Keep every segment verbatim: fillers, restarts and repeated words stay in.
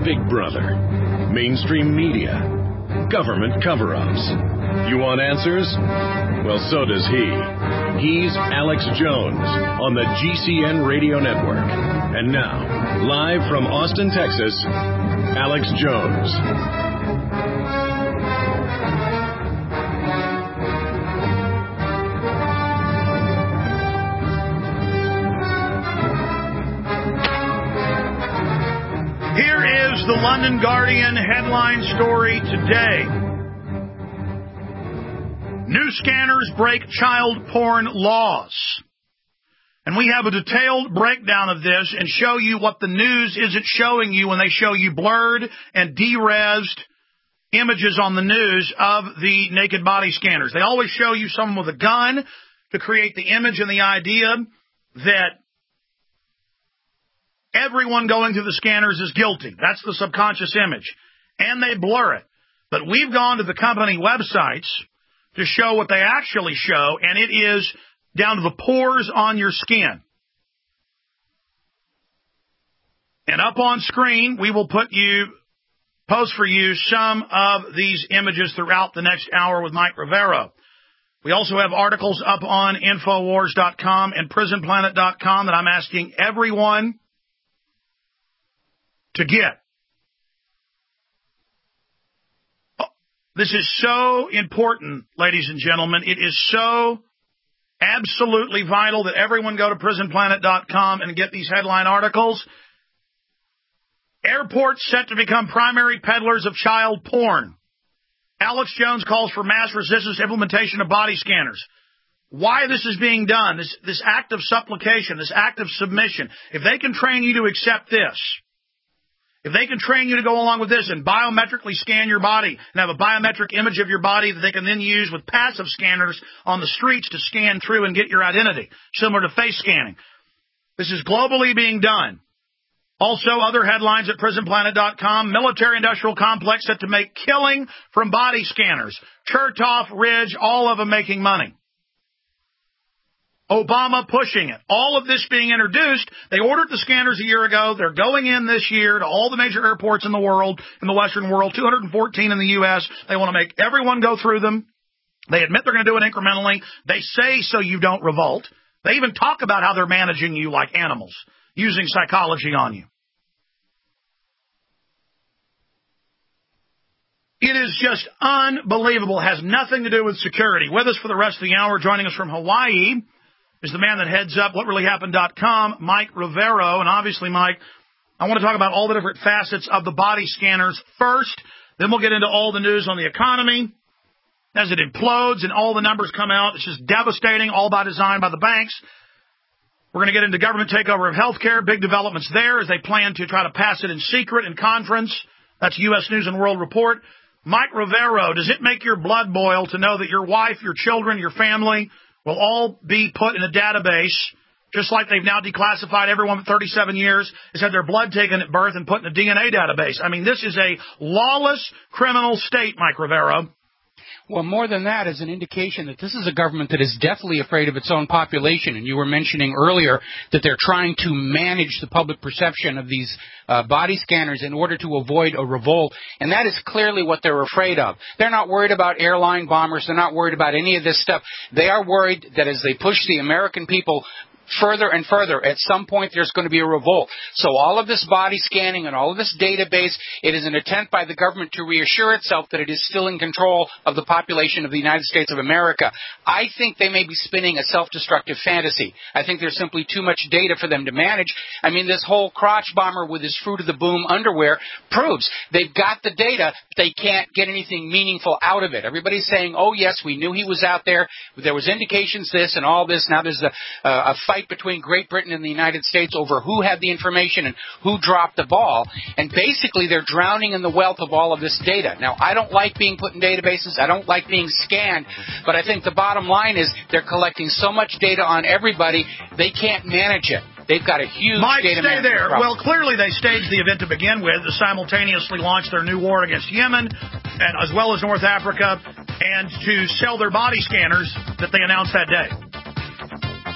Big Brother, mainstream media, government cover-ups. You want answers? Well, so does he. He's Alex Jones on the G C N Radio Network. And now, live from Austin, Texas, Alex Jones. Here is the London Guardian headline story today. New scanners break child porn laws. And we have a detailed breakdown of this and show you what the news isn't showing you when they show you blurred and de-resed images on the news of the naked body scanners. They always show you someone with a gun to create the image and the idea that everyone going through the scanners is guilty. That's the subconscious image. And they blur it. But we've gone to the company websites to show what they actually show, and it is down to the pores on your skin. And up on screen, we will put you, post for you some of these images throughout the next hour with Mike Rivero. We also have articles up on Infowars dot com and Prison Planet dot com that I'm asking everyone to get. This is so important, ladies and gentlemen. It is so absolutely vital that everyone go to Prison Planet dot com and get these headline articles. Airports set to become primary peddlers of child porn. Alex Jones calls for mass resistance implementation of body scanners. Why this is being done, this, this act of supplication, this act of submission, if they can train you to accept this, if they can train you to go along with this and biometrically scan your body and have a biometric image of your body that they can then use with passive scanners on the streets to scan through and get your identity, similar to face scanning. This is globally being done. Also, other headlines at Prison Planet dot com, military-industrial complex set to make killing from body scanners. Chertoff, Ridge, all of them making money. Obama pushing it. All of this being introduced. They ordered the scanners a year ago. They're going in this year to all the major airports in the world, in the Western world, two hundred fourteen in the U S They want to make everyone go through them. They admit they're going to do it incrementally. They say so you don't revolt. They even talk about how they're managing you like animals, using psychology on you. It is just unbelievable. It has nothing to do with security. With us for the rest of the hour, joining us from Hawaii, is the man that heads up what really happened dot com, Mike Rivero. And obviously, Mike, I want to talk about all the different facets of the body scanners first. Then we'll get into all the news on the economy as it implodes and all the numbers come out. It's just devastating, all by design by the banks. We're going to get into government takeover of healthcare, big developments there as they plan to try to pass it in secret in conference. That's U S News and World Report. Mike Rivero, does it make your blood boil to know that your wife, your children, your family will all be put in a database, just like they've now declassified everyone for thirty-seven years, has had their blood taken at birth and put in a D N A database? I mean, this is a lawless criminal state, Mike Rivero. Well, more than that is an indication that this is a government that is deathly afraid of its own population. And you were mentioning earlier that they're trying to manage the public perception of these uh, body scanners in order to avoid a revolt. And that is clearly what they're afraid of. They're not worried about airline bombers. They're not worried about any of this stuff. They are worried that as they push the American people further and further, at some point there's going to be a revolt. So all of this body scanning and all of this database, it is an attempt by the government to reassure itself that it is still in control of the population of the United States of America. I think they may be spinning a self-destructive fantasy. I think there's simply too much data for them to manage. I mean, this whole crotch bomber with his Fruit of the Boom underwear proves they've got the data, but they can't get anything meaningful out of it. Everybody's saying, oh, yes, we knew he was out there. There was indications this and all this. Now there's a, uh, a fight between Great Britain and the United States over who had the information and who dropped the ball. And basically, they're drowning in the wealth of all of this data. Now, I don't like being put in databases. I don't like being scanned. But I think the bottom line is they're collecting so much data on everybody, they can't manage it. They've got a huge Mike, data stay there. problem. Well, clearly they staged the event to begin with to simultaneously launch their new war against Yemen, and as well as North Africa, and to sell their body scanners that they announced that day.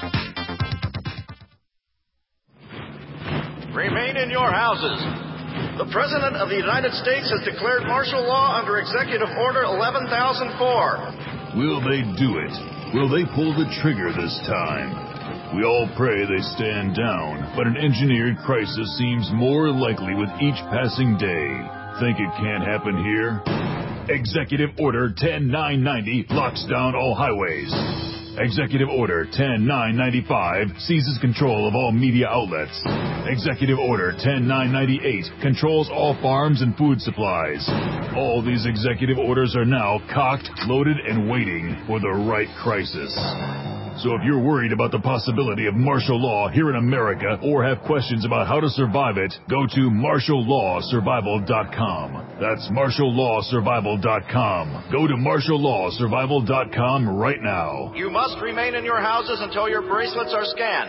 Remain in your houses. The President of the United States has declared martial law under Executive Order eleven thousand four. Will they do it? Will they pull the trigger this time? We all pray they stand down, but an engineered crisis seems more likely with each passing day. Think it can't happen here? Executive Order ten nine ninety locks down all highways. Executive Order ten nine ninety-five seizes control of all media outlets. Executive Order ten nine ninety-eight controls all farms and food supplies. All these executive orders are now cocked, loaded, and waiting for the right crisis. So if you're worried about the possibility of martial law here in America or have questions about how to survive it, go to martial law survival dot com. That's martial law survival dot com. Go to martial law survival dot com right now. You must remain in your houses until your bracelets are scanned.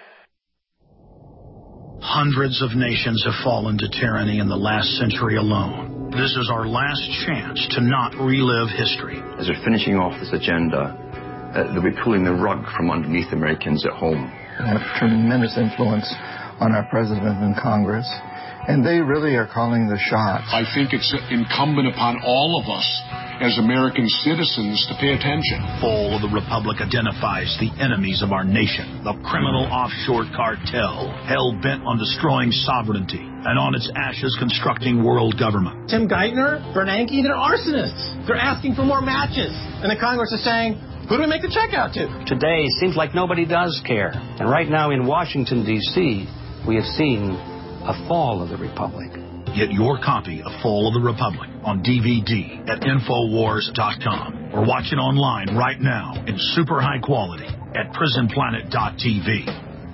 Hundreds of nations have fallen to tyranny in the last century alone. This is our last chance to not relive history. As we're finishing off this agenda, Uh, they'll be pulling the rug from underneath Americans at home. They have tremendous influence on our president and Congress, and they really are calling the shots. I think it's incumbent upon all of us as American citizens to pay attention. Fall of the Republic identifies the enemies of our nation, the criminal offshore cartel, hell-bent on destroying sovereignty, and on its ashes constructing world government. Tim Geithner, Bernanke, they're arsonists. They're asking for more matches. And the Congress is saying, who do we make the check out to? Today, it seems like nobody does care. And right now in Washington, D C, we have seen a fall of the Republic. Get your copy of Fall of the Republic on D V D at infowars dot com or watch it online right now in super high quality at prison planet dot t v.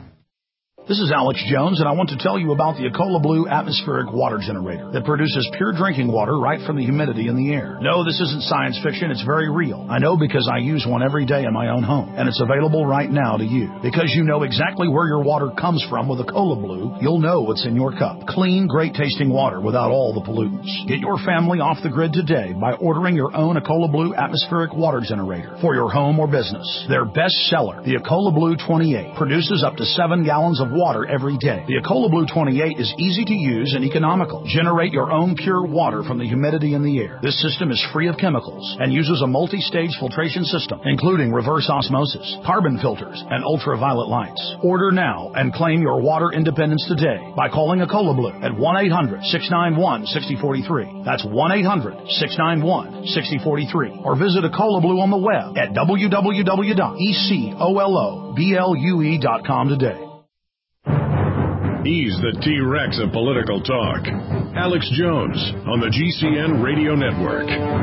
This is Alex Jones, and I want to tell you about the Ecola Blue atmospheric water generator that produces pure drinking water right from the humidity in the air. No, this isn't science fiction. It's very real. I know because I use one every day in my own home, and it's available right now to you. Because you know exactly where your water comes from with Ecola Blue, you'll know what's in your cup. Clean, great-tasting water without all the pollutants. Get your family off the grid today by ordering your own Ecola Blue atmospheric water generator for your home or business. Their best seller, the Ecola Blue twenty-eight, produces up to seven gallons of water every day. The Ecola Blue twenty-eight is easy to use and economical. Generate your own pure water from the humidity in the air. This system is free of chemicals and uses a multi-stage filtration system, including reverse osmosis, carbon filters, and ultraviolet lights. Order now and claim your water independence today by calling Ecola Blue at one eight hundred six nine one six zero four three. That's one eight hundred six nine one six zero four three. Or visit Ecola Blue on the web at w w w dot ecola blue dot com today. He's the T-Rex of political talk. Alex Jones on the G C N Radio Network.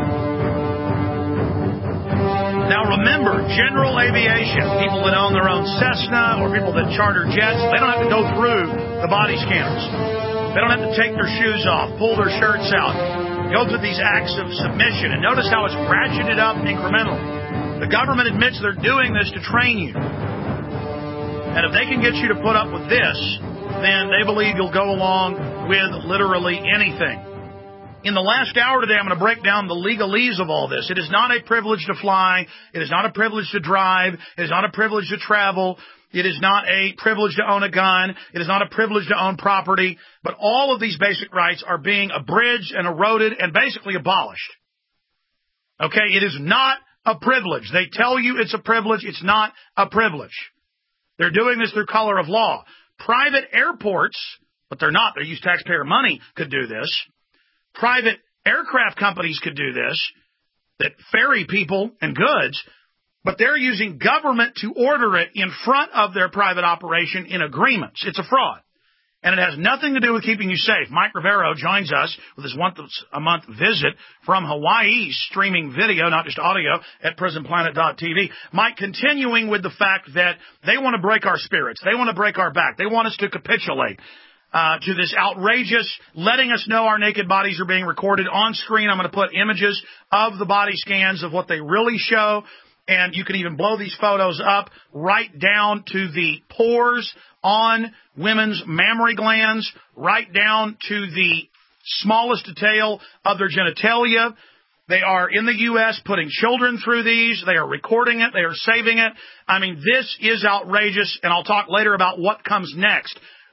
Now remember, general aviation, people that own their own Cessna or people that charter jets, they don't have to go through the body scanners. They don't have to take their shoes off, pull their shirts out, go through these acts of submission. And notice how it's ratcheted up incrementally. The government admits they're doing this to train you. And if they can get you to put up with this, then they believe you'll go along with literally anything. In the last hour today, I'm going to break down the legalese of all this. It is not a privilege to fly. It is not a privilege to drive. It is not a privilege to travel. It is not a privilege to own a gun. It is not a privilege to own property. But all of these basic rights are being abridged and eroded and basically abolished. Okay, it is not a privilege. They tell you it's a privilege. It's not a privilege. They're doing this through color of law. Private airports, but they're not, they use taxpayer money, could do this. Private aircraft companies could do this, that ferry people and goods, but they're using government to order it in front of their private operation in agreements. It's a fraud. And it has nothing to do with keeping you safe. Mike Rivero joins us with his once-a-month visit from Hawaii, streaming video, not just audio, at prison planet dot t v. Mike, continuing with the fact that they want to break our spirits. They want to break our back. They want us to capitulate uh, to this outrageous, letting us know our naked bodies are being recorded on screen. I'm going to put images of the body scans of what they really show. And you can even blow these photos up right down to the pores on women's mammary glands, right down to the smallest detail of their genitalia. They are in the U S putting children through these. They are recording it. They are saving it. I mean, this is outrageous, and I'll talk later about what comes next.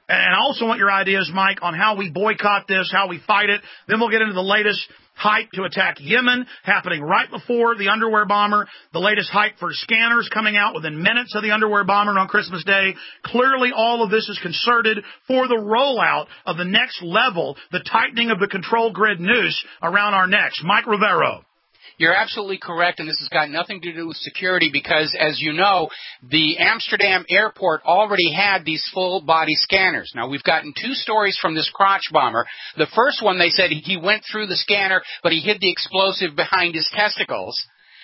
And I also want your ideas, Mike, on how we boycott this, how we fight it. Then we'll get into the latest hype to attack Yemen, happening right before the underwear bomber, the latest hype for scanners coming out within minutes of the underwear bomber on Christmas Day. Clearly, all of this is concerted for the rollout of the next level, the tightening of the control grid noose around our necks. Mike Rivero. You're absolutely correct, and this has got nothing to do with security because, as you know, the Amsterdam airport already had these full-body scanners. Now, we've gotten two stories from this crotch bomber. The first one, they said he went through the scanner, but he hid the explosive behind his testicles.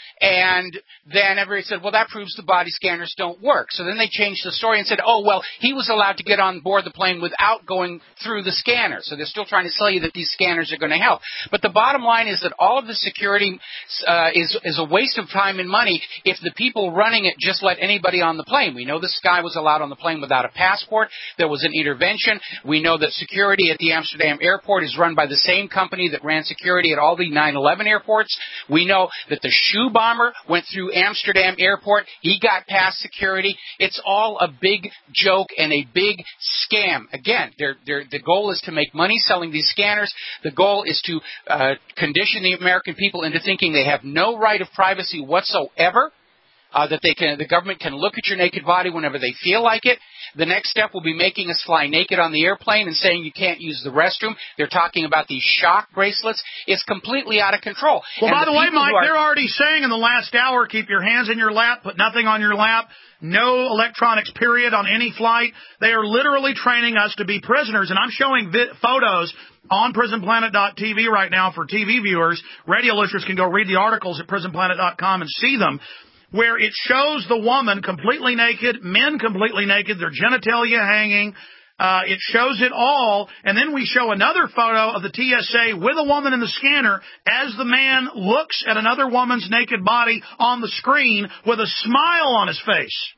And then everybody said, well, that proves the body scanners don't work. So then they changed the story and said, oh, well, he was allowed to get on board the plane without going through the scanner. So they're still trying to sell you that these scanners are going to help. But the bottom line is that all of the security uh, is, is a waste of time and money if the people running it just let anybody on the plane. We know this guy was allowed on the plane without a passport. There was an intervention. We know that security at the Amsterdam airport is run by the same company that ran security at all the nine eleven airports. We know that the shoe bomb went through Amsterdam airport. He got past security. It's all a big joke and a big scam. Again, they're, they're, the goal is to make money selling these scanners. The goal is to uh, condition the American people into thinking they have no right of privacy whatsoever, uh, that they can, the government can look at your naked body whenever they feel like it. The next step will be making us fly naked on the airplane and saying you can't use the restroom. They're talking about these shock bracelets. It's completely out of control. Well, and by the, the way, Mike, are, they're already saying in the last hour, keep your hands in your lap, put nothing on your lap, no electronics, period, on any flight. They are literally training us to be prisoners. And I'm showing vi- photos on prison planet dot t v right now for T V viewers. Radio listeners can go read the articles at prison planet dot com and see them, where it shows the woman completely naked, men completely naked, their genitalia hanging. Uh, it shows it all. And then we show another photo of the T S A with a woman in the scanner as the man looks at another woman's naked body on the screen with a smile on his face.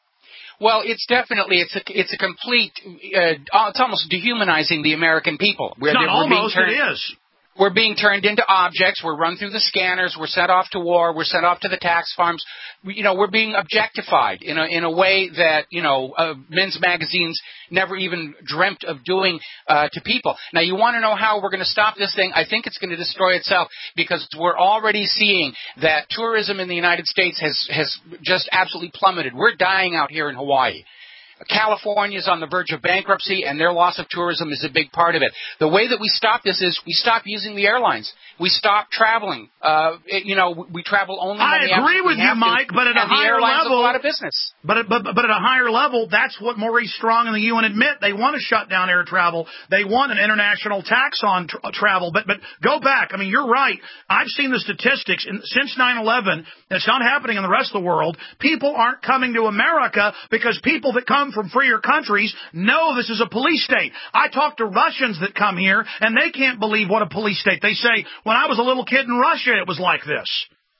Well, it's definitely, it's a, it's a complete, uh, it's almost dehumanizing the American people. It's not almost, it is. We're being turned into objects. We're run through the scanners. We're sent off to war. We're sent off to the tax farms. We, you know, we're being objectified in a in a way that, you know, uh, men's magazines never even dreamt of doing uh, to people. Now, you want to know how we're going to stop this thing? I think it's going to destroy itself because we're already seeing that tourism in the United States has has just absolutely plummeted. We're dying out here in Hawaii. California is on the verge of bankruptcy, and their loss of tourism is a big part of it. The way that we stop this is we stop using the airlines. We stop traveling. Uh, it, you know, we travel only when I we agree with you, Mike, but at a higher level, a lot of business. But, but but at a higher level, that's what Maurice Strong and the U N admit. They want to shut down air travel. They want an international tax on tra- travel. But but go back. I mean, you're right. I've seen the statistics in, since nine eleven. It's not happening in the rest of the world. People aren't coming to America because people that come from freer countries know this is a police state. I talk to Russians that come here, and they can't believe what a police state. They say, when I was a little kid in Russia, it was like this.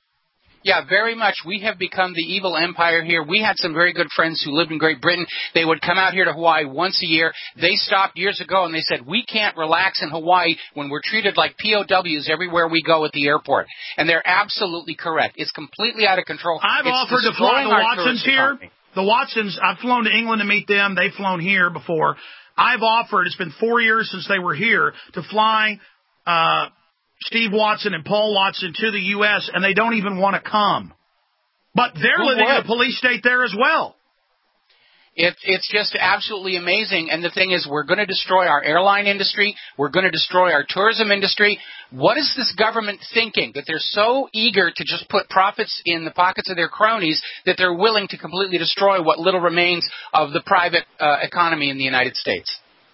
Yeah, very much. We have become the evil empire here. We had some very good friends who lived in Great Britain. They would come out here to Hawaii once a year. They stopped years ago, and they said, we can't relax in Hawaii when we're treated like P O Ws everywhere we go at the airport. And they're absolutely correct. It's completely out of control. I've it's offered to fly the Watsons here. Economy. The Watsons, I've flown to England to meet them. They've flown here before. I've offered, it's been four years since they were here, to fly uh Steve Watson and Paul Watson to the U S, and they don't even want to come. But they're Who living would? in a police state there as well. It, it's just absolutely amazing. And the thing is, we're going to destroy our airline industry. We're going to destroy our tourism industry. What is this government thinking? That they're so eager to just put profits in the pockets of their cronies that they're willing to completely destroy what little remains of the private uh, economy in the United States.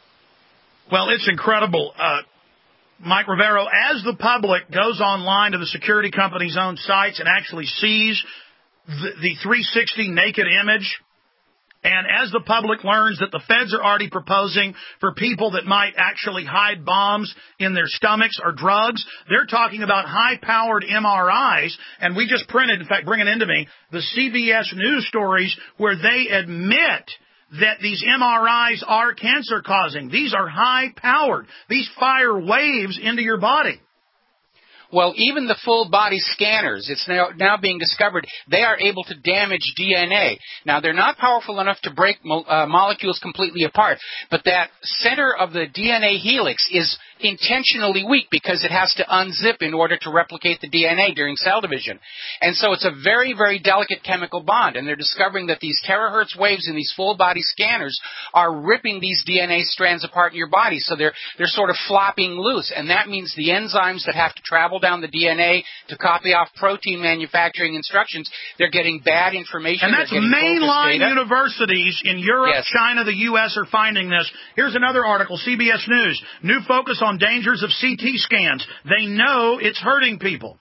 Well, it's incredible. Uh, Mike Rivero, as the public goes online to the security company's own sites and actually sees the, the three sixty naked image, and as the public learns that the feds are already proposing for people that might actually hide bombs in their stomachs or drugs, they're talking about high-powered M R Is, and we just printed, in fact, bring it into me, the C B S News stories where they admit that these M R Is are cancer-causing. These are high-powered. These fire waves into your body. Well, even the full-body scanners, it's now, now being discovered, they are able to damage D N A. Now, they're not powerful enough to break mo- uh, molecules completely apart, but that center of the D N A helix is intentionally weak because it has to unzip in order to replicate the D N A during cell division. And so it's a very, very delicate chemical bond, and they're discovering that these terahertz waves in these full-body scanners are ripping these D N A strands apart in your body, so they're, they're sort of flopping loose, and that means the enzymes that have to travel down the D N A to copy off protein manufacturing instructions, they're getting bad information. And that's mainline universities in Europe, yes. China, the U S are finding this. Here's another article, C B S News. New focus on dangers of C T scans. They know it's hurting people.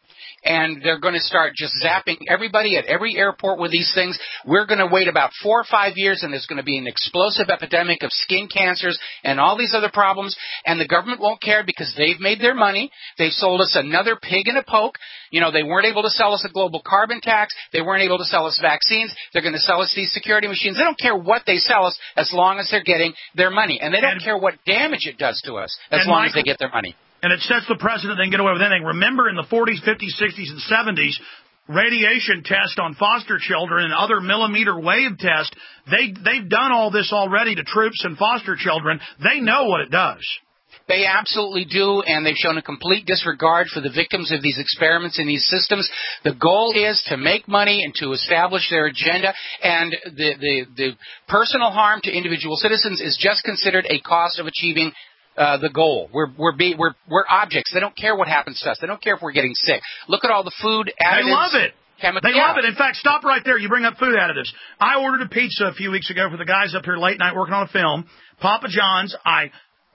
And they're going to start just zapping everybody at every airport with these things. We're going to wait about four or five years, and there's going to be an explosive epidemic of skin cancers and all these other problems, and the government won't care because they've made their money. They've sold us another pig in a poke. You know, they weren't able to sell us a global carbon tax. They weren't able to sell us vaccines. They're going to sell us these security machines. They don't care what they sell us as long as they're getting their money, and they don't and, care what damage it does to us as long Michael, as they get their money. And it sets the precedent they can get away with anything. Remember in the forties, fifties, sixties, and seventies, radiation tests on foster children and other millimeter wave tests, they, they've done all this already to troops and foster children. They know what it does. They absolutely do, and they've shown a complete disregard for the victims of these experiments in these systems. The goal is to make money and to establish their agenda, and the, the, the personal harm to individual citizens is just considered a cost of achieving Uh, the goal. We're we're, be, we're we're objects. They don't care what happens to us. They don't care if we're getting sick. Look at all the food additives. They love it. Chemi- they yeah. love it. In fact, stop right there. You bring up food additives. I ordered a pizza a few weeks ago for the guys up here late night working on a film. Papa John's. I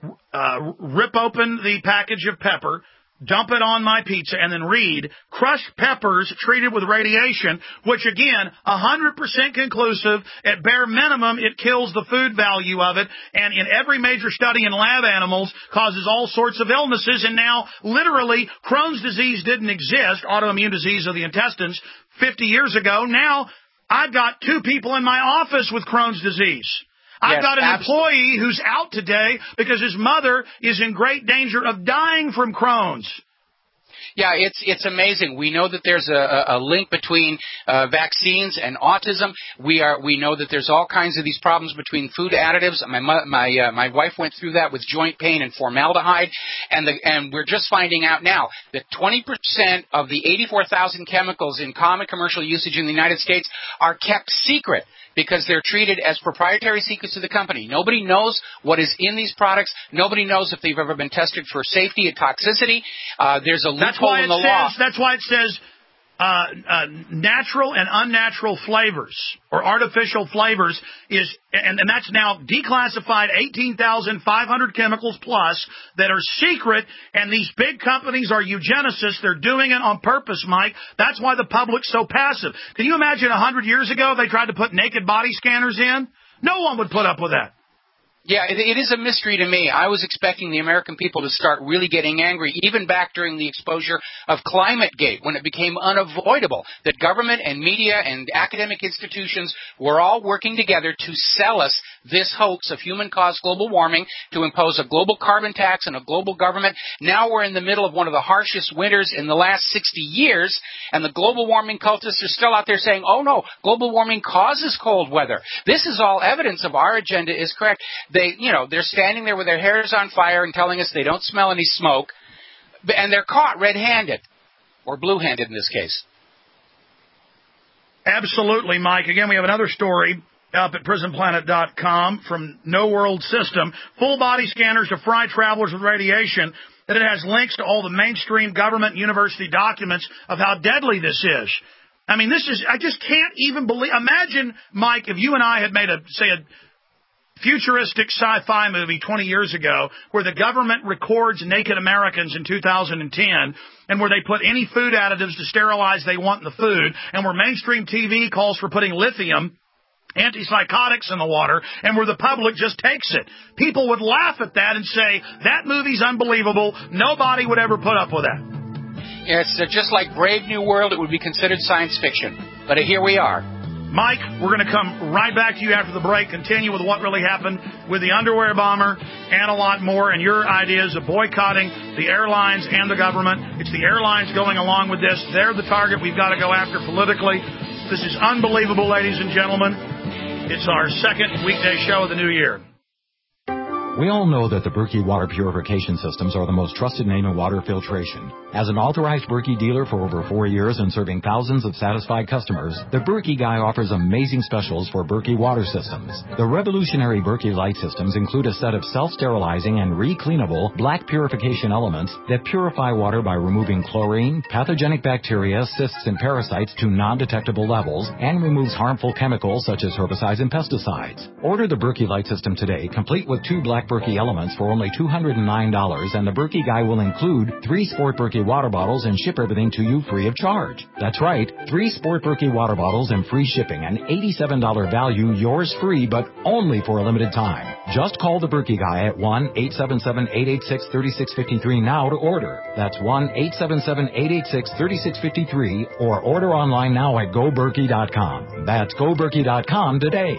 uh, rip open the package of pepper, dump it on my pizza, and then read, crushed peppers treated with radiation, which, again, one hundred percent conclusive. At bare minimum, it kills the food value of it, and in every major study in lab animals, causes all sorts of illnesses. And now, literally, Crohn's disease didn't exist, autoimmune disease of the intestines, fifty years ago. Now, I've got two people in my office with Crohn's disease. I've yes, got an absolutely. employee who's out today because his mother is in great danger of dying from Crohn's. Yeah, it's it's amazing. We know that there's a, a link between uh, vaccines and autism. We are we know that there's all kinds of these problems between food additives. My my uh, my wife went through that with joint pain and formaldehyde, and the and we're just finding out now that twenty percent of the eighty-four thousand chemicals in common commercial usage in the United States are kept secret, because they're treated as proprietary secrets of the company. Nobody knows what is in these products. Nobody knows if they've ever been tested for safety and toxicity. Uh, there's a loophole in the says, law. That's why it says uh, uh, natural and unnatural flavors or artificial flavors is, and, and that's now declassified eighteen thousand five hundred chemicals plus that are secret, and these big companies are eugenicists. They're doing it on purpose, Mike. That's why the public's so passive. Can you imagine one hundred years ago they tried to put naked body scanners in? No one would put up with that. Yeah, it, it is a mystery to me. I was expecting the American people to start really getting angry, even back during the exposure of ClimateGate, when it became unavoidable that government and media and academic institutions were all working together to sell us this hoax of human-caused global warming, to impose a global carbon tax and a global government. Now we're in the middle of one of the harshest winters in the last sixty years, and the global warming cultists are still out there saying, oh, no, global warming causes cold weather. This is all evidence of our agenda is correct. They, you know, they're standing there with their hairs on fire and telling us they don't smell any smoke, and they're caught red-handed, or blue-handed in this case. Absolutely, Mike. Again, we have another story up at prison planet dot com from No World System. Full-body scanners to fry travelers with radiation. That it has links to all the mainstream government and university documents of how deadly this is. I mean, this is, I just can't even believe. Imagine, Mike, if you and I had made a, say, a futuristic sci-fi movie twenty years ago where the government records naked Americans in two thousand ten and where they put any food additives to sterilize they want in the food, and where mainstream T V calls for putting lithium, antipsychotics in the water, and where the public just takes it. People would laugh at that and say, that movie's unbelievable. Nobody would ever put up with that. Yeah, it's uh, just like Brave New World. It would be considered science fiction. But uh, here we are. Mike, we're going to come right back to you after the break, continue with what really happened with the underwear bomber and a lot more, and your ideas of boycotting the airlines and the government. It's the airlines going along with this. They're the target we've got to go after politically. This is unbelievable, ladies and gentlemen. It's our second weekday show of the new year. We all know that the Berkey water purification systems are the most trusted name in water filtration. As an authorized Berkey dealer for over four years and serving thousands of satisfied customers, the Berkey Guy offers amazing specials for Berkey water systems. The revolutionary Berkey Light systems include a set of self-sterilizing and re-cleanable black purification elements that purify water by removing chlorine, pathogenic bacteria, cysts, and parasites to non-detectable levels, and removes harmful chemicals such as herbicides and pesticides. Order the Berkey Light system today, complete with two black Berkey elements for only two hundred nine dollars, and the Berkey Guy will include three Sport Berkey water bottles and ship everything to you free of charge. That's right, three Sport Berkey water bottles and free shipping, an eighty-seven dollars value, yours free, but only for a limited time. Just call the Berkey Guy at one eight seven seven, eight eight six, three six five three now to order. That's one eight seven seven, eight eight six, three six five three, or order online now at go berkey dot com. That's go berkey dot com today.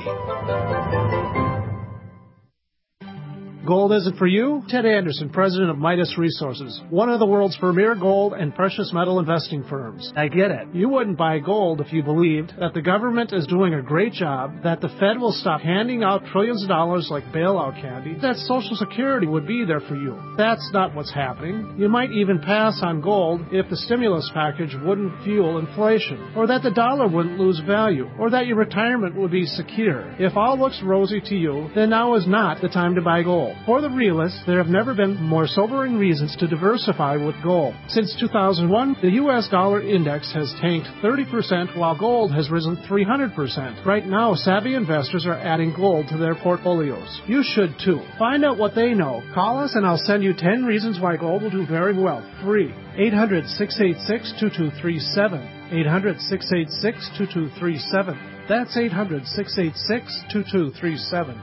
Gold isn't for you? Ted Anderson, president of Midas Resources, one of the world's premier gold and precious metal investing firms. I get it. You wouldn't buy gold if you believed that the government is doing a great job, that the Fed will stop handing out trillions of dollars like bailout candy, that Social Security would be there for you. That's not what's happening. You might even pass on gold if the stimulus package wouldn't fuel inflation, or that the dollar wouldn't lose value, or that your retirement would be secure. If all looks rosy to you, then now is not the time to buy gold. For the realists, there have never been more sobering reasons to diversify with gold. Since two thousand one, the U S dollar index has tanked thirty percent while gold has risen three hundred percent. Right now, savvy investors are adding gold to their portfolios. You should too. Find out what they know. Call us and I'll send you ten reasons why gold will do very well. Free. eight hundred, six eight six, two two three seven. eight hundred, six eight six, two two three seven. That's eight hundred, six eight six, two two three seven.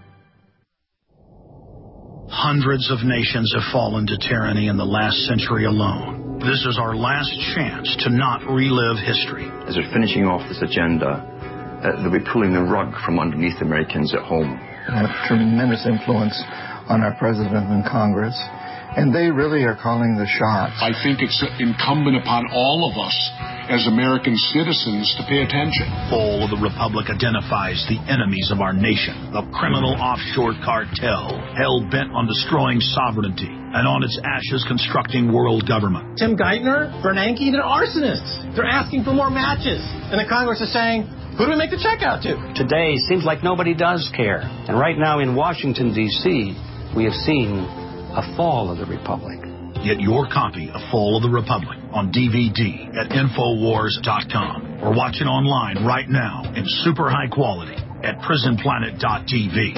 Hundreds of nations have fallen to tyranny in the last century alone. This is our last chance to not relive history. As they're finishing off this agenda, uh, they'll be pulling the rug from underneath Americans at home. They have tremendous influence on our president and Congress, and they really are calling the shots. I think it's incumbent upon all of us as American citizens to pay attention. Fall of the Republic identifies the enemies of our nation, the criminal offshore cartel, hell-bent on destroying sovereignty, and on its ashes constructing world government. Tim Geithner, Bernanke, they're arsonists. They're asking for more matches. And the Congress is saying, who do we make the check out to? Today seems like nobody does care. And right now in Washington, D C, we have seen a fall of the Republic. Get your copy of Fall of the Republic on D V D at Infowars dot com or watch it online right now in super high quality at Prison Planet dot T V.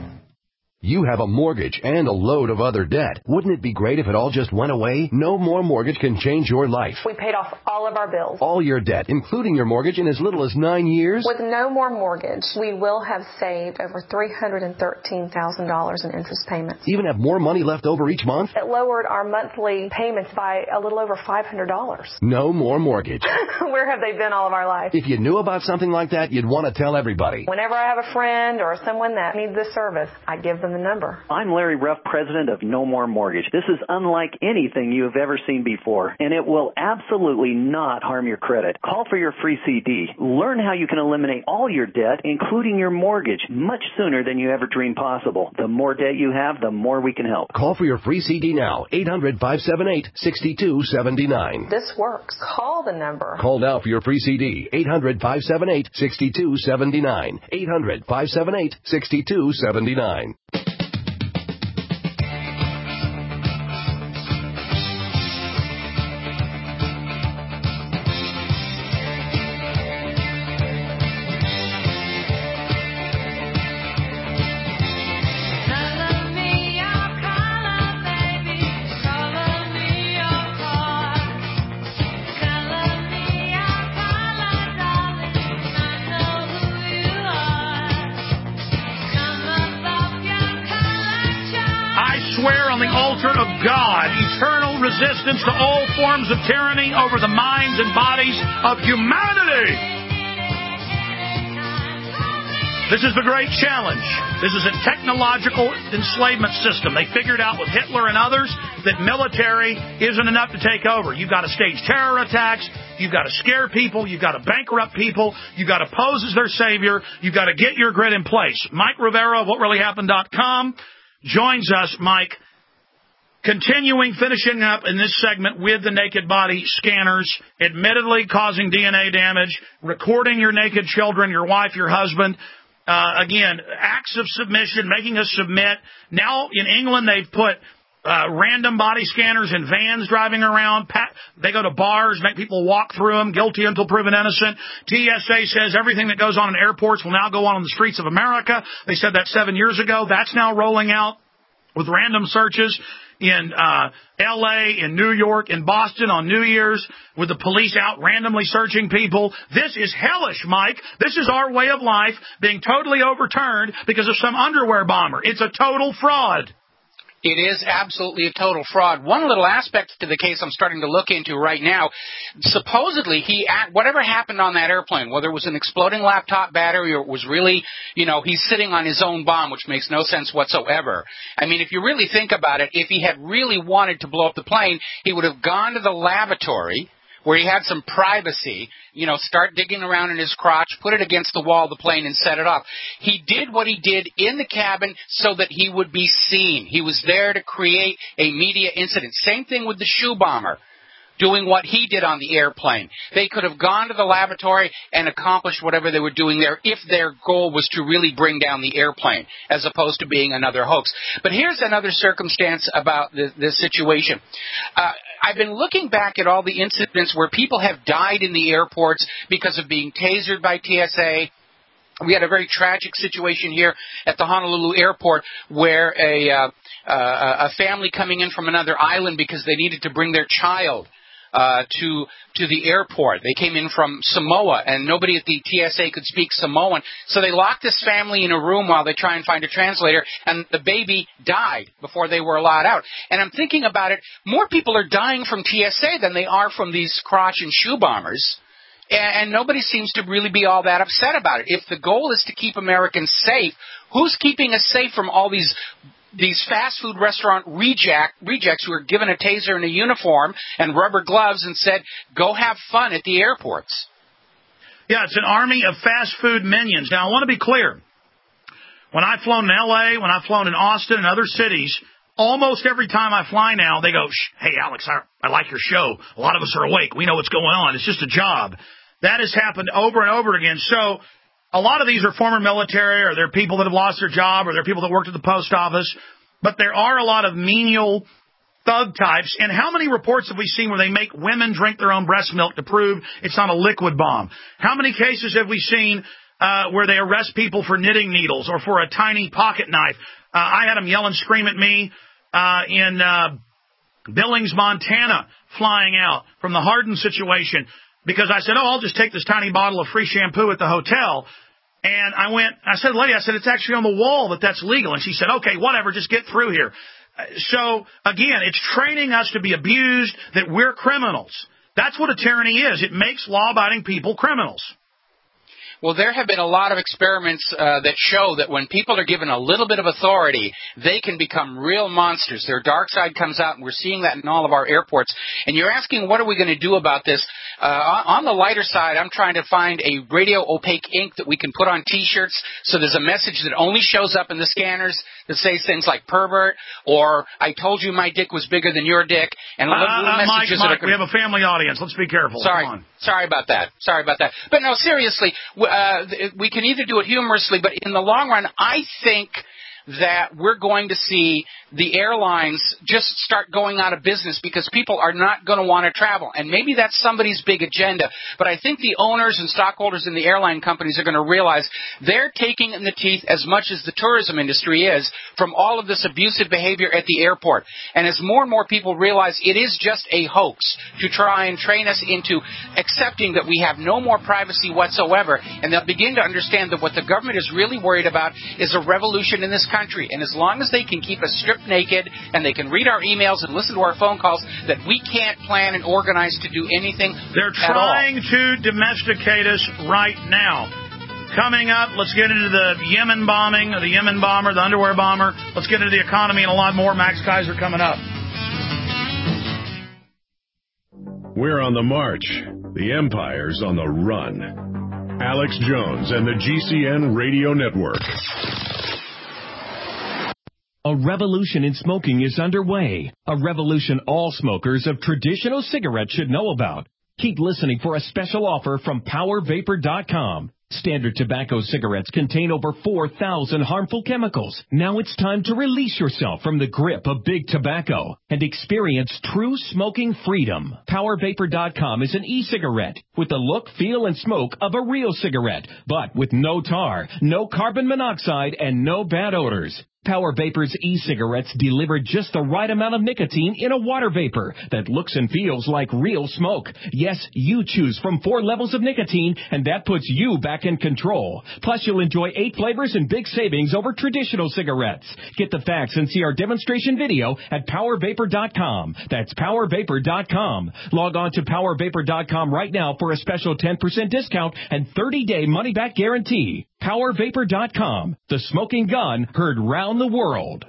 You have a mortgage and a load of other debt. Wouldn't it be great if it all just went away? No More Mortgage can change your life. We paid off all of our bills. All your debt, including your mortgage, in as little as nine years? With No More Mortgage, we will have saved over three hundred thirteen thousand dollars in interest payments. Even have more money left over each month? It lowered our monthly payments by a little over five hundred dollars. No More Mortgage. Where have they been all of our life? If you knew about something like that, you'd want to tell everybody. Whenever I have a friend or someone that needs this service, I give them the number. I'm Larry Ruff, president of No More Mortgage. This is unlike anything you have ever seen before, and it will absolutely not harm your credit. Call for your free C D. Learn how you can eliminate all your debt, including your mortgage, much sooner than you ever dreamed possible. The more debt you have, the more we can help. Call for your free C D now, eight hundred, five seven eight, six two seven nine. This works. Call the number. Call now for your free C D, eight hundred, five seven eight, six two seven nine, eight hundred, five seven eight, six two seven nine. Of God, eternal resistance to all forms of tyranny over the minds and bodies of humanity. This is the great challenge. This is a technological enslavement system. They figured out with Hitler and others that military isn't enough to take over. You've got to stage terror attacks. You've got to scare people. You've got to bankrupt people. You've got to pose as their savior. You've got to get your grid in place. Mike Rivera of what really happened dot com joins us. Mike, continuing, finishing up in this segment with the naked body scanners, admittedly causing D N A damage, recording your naked children, your wife, your husband. Uh, again, acts of submission, making us submit. Now in England, they've put uh, random body scanners in vans driving around. Pat, they go to bars, make people walk through them, guilty until proven innocent. T S A says everything that goes on in airports will now go on in the streets of America. They said that seven years ago. That's now rolling out with random searches in uh L A, in New York, in Boston on New Year's, with the police out randomly searching people. This is hellish, Mike. This is our way of life being totally overturned because of some underwear bomber. It's a total fraud. It is absolutely a total fraud. One little aspect to the case I'm starting to look into right now, supposedly he, whatever happened on that airplane, whether it was an exploding laptop battery or it was really, you know, he's sitting on his own bomb, which makes no sense whatsoever. I mean, if you really think about it, if he had really wanted to blow up the plane, he would have gone to the lavatory where he had some privacy, you know, start digging around in his crotch, put it against the wall of the plane and set it up. He did what he did in the cabin so that he would be seen. He was there to create a media incident. Same thing with the shoe bomber, doing what he did on the airplane. They could have gone to the lavatory and accomplished whatever they were doing there if their goal was to really bring down the airplane, as opposed to being another hoax. But here's another circumstance about this, this situation. Uh, I've been looking back at all the incidents where people have died in the airports because of being tasered by T S A. We had a very tragic situation here at the Honolulu airport where a, uh, uh, a family coming in from another island because they needed to bring their child Uh, to to the airport. They came in from Samoa, and nobody at the T S A could speak Samoan. So they locked this family in a room while they try and find a translator, and the baby died before they were allowed out. And I'm thinking about it, more people are dying from T S A than they are from these crotch and shoe bombers. And, and nobody seems to really be all that upset about it. If the goal is to keep Americans safe, who's keeping us safe from all these These fast food restaurant reject, rejects who are given a taser and a uniform and rubber gloves and said, go have fun at the airports? Yeah, it's an army of fast food minions. Now, I want to be clear. When I've flown in L A, when I've flown in Austin and other cities, almost every time I fly now, they go, Shh, hey, Alex, I, I like your show. A lot of us are awake. We know what's going on. It's just a job. That has happened over and over again. So a lot of these are former military, or they're people that have lost their job, or they're people that worked at the post office. But there are a lot of menial thug types. And how many reports have we seen where they make women drink their own breast milk to prove it's not a liquid bomb? How many cases have we seen uh, where they arrest people for knitting needles or for a tiny pocket knife? Uh, I had them yell and scream at me uh, in uh, Billings, Montana, flying out from the Hardin situation because I said, oh, I'll just take this tiny bottle of free shampoo at the hotel. And I went, I said, lady, I said, it's actually on the wall that that's legal. And she said, okay, whatever, just get through here. So, again, it's training us to be abused, that we're criminals. That's what a tyranny is. It makes law-abiding people criminals. Well, there have been a lot of experiments uh, that show that when people are given a little bit of authority, they can become real monsters. Their dark side comes out, and we're seeing that in all of our airports. And you're asking, what are we going to do about this? Uh, on the lighter side, I'm trying to find a radio-opaque ink that we can put on T-shirts so there's a message that only shows up in the scanners that says things like pervert or I told you my dick was bigger than your dick. And little, uh, little uh, messages Mike, Mike, that are... we have a family audience. Let's be careful. Sorry. Come on. Sorry about that. Sorry about that. But no, seriously, uh, we can either do it humorously, but in the long run, I think that we're going to see the airlines just start going out of business because people are not going to want to travel. And maybe that's somebody's big agenda. But I think the owners and stockholders in the airline companies are going to realize they're taking in the teeth as much as the tourism industry is from all of this abusive behavior at the airport. And as more and more people realize it is just a hoax to try and train us into accepting that we have no more privacy whatsoever, and they'll begin to understand that what the government is really worried about is a revolution in this country. And as long as they can keep us stripped naked and they can read our emails and listen to our phone calls, that we can't plan and organize to do anything. They're trying to domesticate us right now. Coming up, let's get into the Yemen bombing, the Yemen bomber, the underwear bomber. Let's get into the economy and a lot more. Max Kaiser coming up. We're on the march. The empire's on the run. Alex Jones and the G C N Radio Network. A revolution in smoking is underway. A revolution all smokers of traditional cigarettes should know about. Keep listening for a special offer from power vapor dot com. Standard tobacco cigarettes contain over four thousand harmful chemicals. Now it's time to release yourself from the grip of big tobacco and experience true smoking freedom. power vapor dot com is an e-cigarette with the look, feel, and smoke of a real cigarette, but with no tar, no carbon monoxide, and no bad odors. Power Vapor's e-cigarettes deliver just the right amount of nicotine in a water vapor that looks and feels like real smoke. Yes, you choose from four levels of nicotine, and that puts you back in control. Plus, you'll enjoy eight flavors and big savings over traditional cigarettes. Get the facts and see our demonstration video at power vapor dot com. That's power vapor dot com. Log on to power vapor dot com right now for a special ten percent discount and thirty day money-back guarantee. power vapor dot com. The smoking gun heard round the world.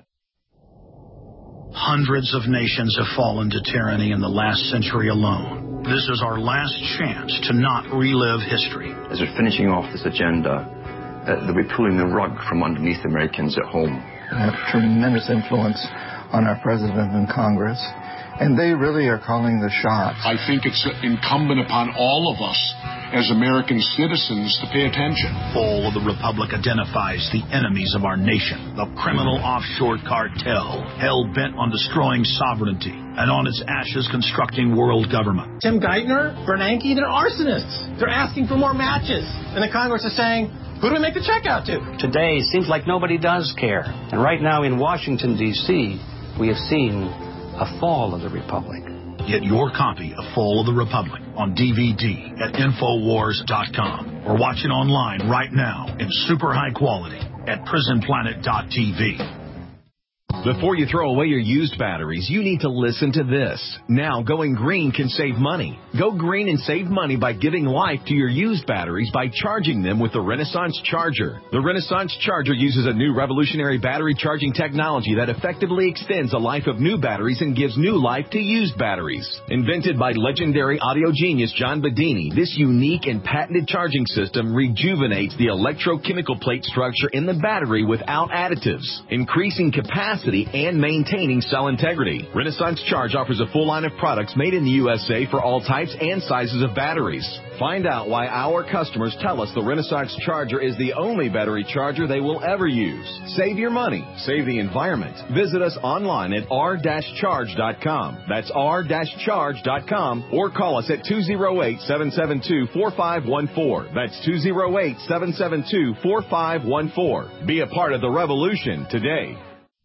Hundreds of nations have fallen to tyranny in the last century alone. This is our last chance to not relive history. As we're finishing off this agenda, uh, they'll be pulling the rug from underneath Americans at home. They have tremendous influence on our president and Congress, and they really are calling the shots. I think it's incumbent upon all of us as American citizens to pay attention. Fall of the Republic identifies the enemies of our nation, the criminal offshore cartel, hell-bent on destroying sovereignty, and on its ashes constructing world government. Tim Geithner, Bernanke, they're arsonists. They're asking for more matches. And the Congress is saying, who do we make the check out to? Today, it seems like nobody does care. And right now in Washington, D C, we have seen a fall of the Republic. Get your copy of Fall of the Republic on D V D at infowars dot com or watch it online right now in super high quality at prison planet dot t v. Before you throw away your used batteries, you need to listen to this. Now, going green can save money. Go green and save money by giving life to your used batteries by charging them with the Renaissance Charger. The Renaissance Charger uses a new revolutionary battery charging technology that effectively extends the life of new batteries and gives new life to used batteries. Invented by legendary audio genius John Bedini, this unique and patented charging system rejuvenates the electrochemical plate structure in the battery without additives, increasing capacity and maintaining cell integrity. Renaissance Charge offers a full line of products made in the U S A for all types and sizes of batteries. Find out why our customers tell us the Renaissance Charger is the only battery charger they will ever use. Save your money. Save the environment. Visit us online at r dash charge dot com. That's r dash charge dot com or call us at two oh eight, seven seven two, four five one four. That's two oh eight, seven seven two, four five one four. Be a part of the revolution today.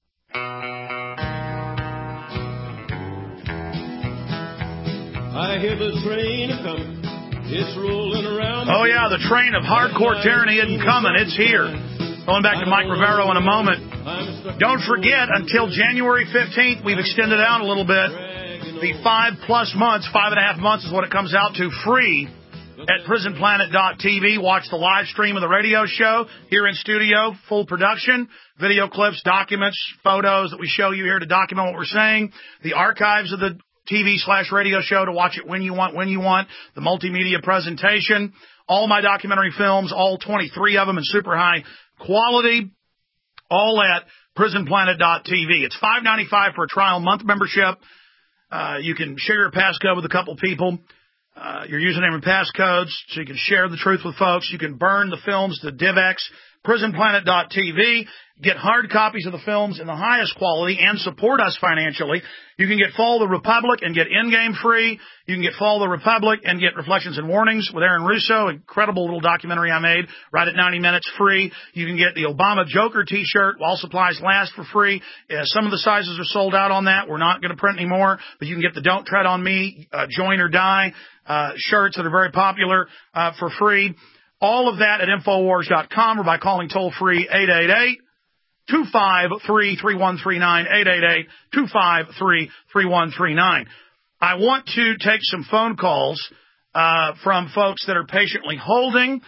I hear the train coming. It's rolling around. Oh, yeah, the train of hardcore tyranny isn't coming. It's here. Going back to Mike Rivero in a moment. Don't forget, until January fifteenth, we've extended out a little bit. The five-plus months, five and a half months is what it comes out to, free at prison planet dot t v. Watch the live stream of the radio show here in studio, full production, video clips, documents, photos that we show you here to document what we're saying, the archives of the T V slash radio show to watch it when you want, when you want, the multimedia presentation, all my documentary films, all twenty-three of them in super high quality, all at prison planet dot t v. It's five ninety-five for a trial month membership. Uh, you can share your passcode with a couple people, uh, your username and passcodes, so you can share the truth with folks. You can burn the films to DivX, prison planet dot t v. Get hard copies of the films in the highest quality and support us financially. You can get Fall of the Republic and get Endgame free. You can get Fall of the Republic and get Reflections and Warnings with Aaron Russo, incredible little documentary I made, right at ninety minutes free. You can get the Obama Joker t-shirt while supplies last for free. Uh, some of the sizes are sold out on that. We're not going to print anymore, but you can get the Don't Tread on Me, uh, Join or Die uh, shirts that are very popular uh, for free. All of that at infowars dot com or by calling toll-free eight eight eight, two five three, three one three nine, eight eight eight, two five three, three one three nine. I want to take some phone calls uh, from folks that are patiently holding.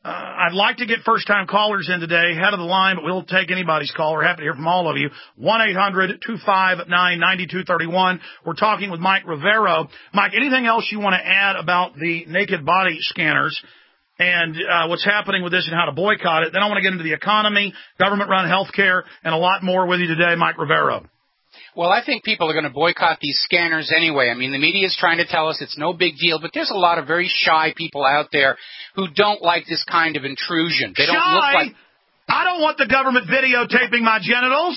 Uh, I'd like to get first-time callers in today, head of the line, but we'll take anybody's call. We're happy to hear from all of you. one eight hundred two five nine nine two three one. We're talking with Mike Rivero. Mike, anything else you want to add about the naked body scanners and uh, what's happening with this and how to boycott it? Then I want to get into the economy, government-run health care, and a lot more with you today, Mike Rivero. Well, I think people are going to boycott these scanners anyway. I mean, the media is trying to tell us it's no big deal, but there's a lot of very shy people out there who don't like this kind of intrusion. They don't shy? look like... I don't want the government videotaping my genitals.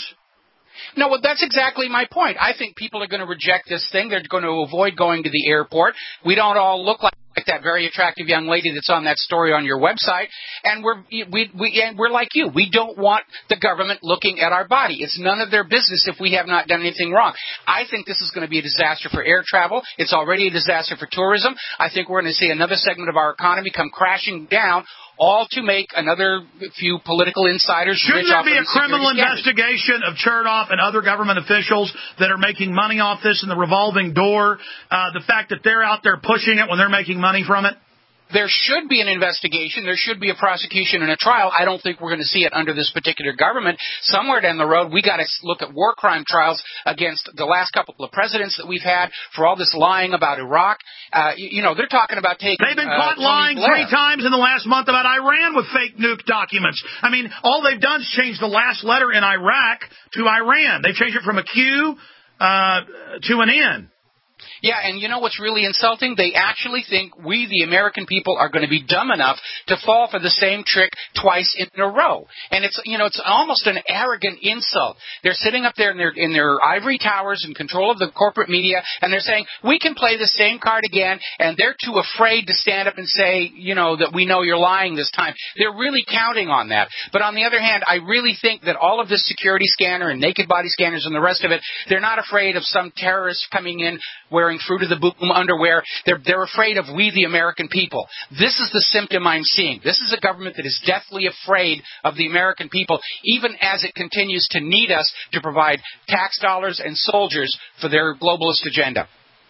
No, well, that's exactly my point. I think people are going to reject this thing. They're going to avoid going to the airport. We don't all look like like that very attractive young lady that's on that story on your website, and we're we we and we're like you. We don't want the government looking at our body. It's none of their business if we have not done anything wrong. I think this is going to be a disaster for air travel. It's already a disaster for tourism. I think we're going to see another segment of our economy come crashing down, all to make another few political insiders Shouldn't rich off of there be these a criminal security scanners? investigation of Chertoff and other government officials that are making money off this in the revolving door? Uh, the fact that they're out there pushing it when they're making money from it? There should be an investigation. There should be a prosecution and a trial. I don't think we're going to see it under this particular government. Somewhere down the road, we got to look at war crime trials against the last couple of presidents that we've had for all this lying about Iraq. Uh, you, you know, they're talking about taking... They've been uh, caught Tony lying Blair. three times in the last month about Iran with fake nuke documents. I mean, all they've done is change the last letter in Iraq to Iran. They've changed it from a Q uh, to an N. Yeah, and you know what's really insulting? They actually think we, the American people, are going to be dumb enough to fall for the same trick twice in a row. And it's, you know, it's almost an arrogant insult. They're sitting up there in their in their ivory towers in control of the corporate media, and they're saying, we can play the same card again, and they're too afraid to stand up and say, you know, that we know you're lying this time. They're really counting on that. But on the other hand, I really think that all of this security scanner and naked body scanners and the rest of it, they're not afraid of some terrorists coming in wearing Fruit of the Boom underwear. They're, they're afraid of we, the American people. This is the symptom I'm seeing. This is a government that is deathly afraid of the American people, even as it continues to need us to provide tax dollars and soldiers for their globalist agenda.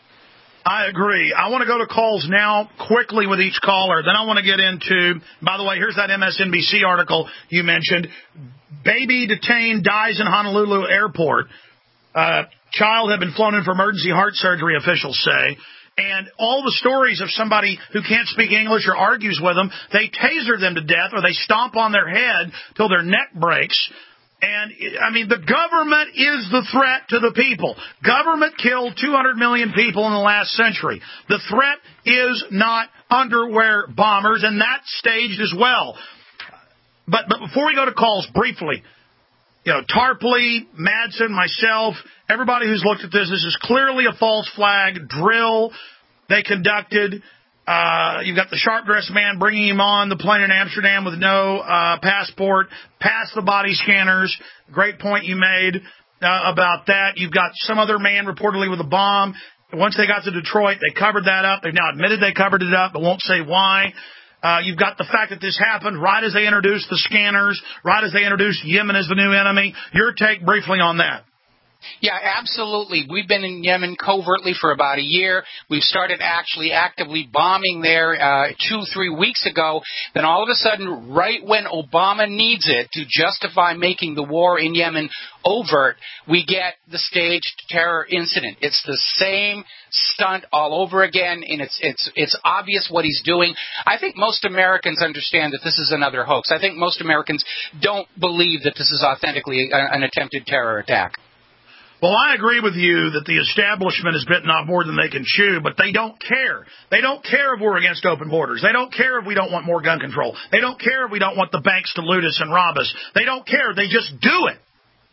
I agree. I want to go to calls now quickly with each caller. Then I want to get into, by the way, here's that M S N B C article you mentioned. Baby detained dies in Honolulu airport. Uh, child had been flown in for emergency heart surgery, officials say. And all the stories of somebody who can't speak English or argues with them, they taser them to death or they stomp on their head till their neck breaks. And, I mean, the government is the threat to the people. Government killed two hundred million people in the last century. The threat is not underwear bombers, and that's staged as well. But, but before we go to calls, briefly, you know, Tarpley, Madsen, myself, everybody who's looked at this, this is clearly a false flag drill they conducted. Uh, you've got the sharp-dressed man bringing him on the plane in Amsterdam with no uh, passport, past the body scanners. Great point you made uh, about that. You've got some other man reportedly with a bomb. Once they got to Detroit, they covered that up. They've now admitted they covered it up, but won't say why. Uh, you've got the fact that this happened right as they introduced the scanners, right as they introduced Yemen as the new enemy. Your take briefly on that. Yeah, absolutely. We've been in Yemen covertly for about a year. We've started actually actively bombing there uh, two, three weeks ago. Then all of a sudden, right when Obama needs it to justify making the war in Yemen overt, we get the staged terror incident. It's the same stunt all over again, and it's it's it's obvious what he's doing. I think most Americans understand that this is another hoax. I think most Americans don't believe that this is authentically a, an attempted terror attack. Well, I agree with you that the establishment is bitten off more than they can chew, but they don't care. They don't care if we're against open borders. They don't care if we don't want more gun control. They don't care if we don't want the banks to loot us and rob us. They don't care. They just do it.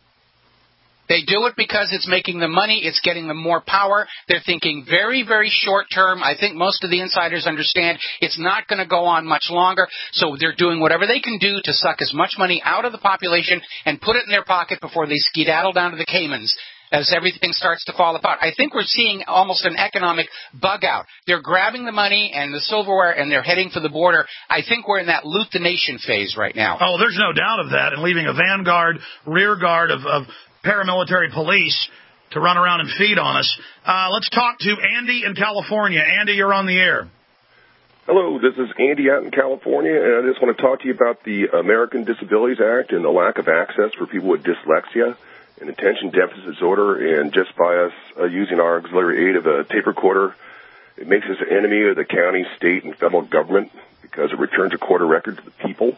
They do it because it's making them money. It's getting them more power. They're thinking very, very short term. I think most of the insiders understand it's not going to go on much longer. So they're doing whatever they can do to suck as much money out of the population and put it in their pocket before they skedaddle down to the Caymans as everything starts to fall apart. I think we're seeing almost an economic bug out. They're grabbing the money and the silverware and they're heading for the border. I think we're in that loot the nation phase right now. Oh, there's no doubt of that. And leaving a vanguard, rear guard of, of paramilitary police to run around and feed on us. Uh, let's talk to Andy in California. Andy, you're on the air. Hello, this is Andy out in California, and I just want to talk to you about the American Disabilities Act and the lack of access for people with dyslexia and attention deficit disorder. And just by us uh, using our auxiliary aid of a tape recorder, it makes us an enemy of the county, state, and federal government because it returns a quarter record to the people.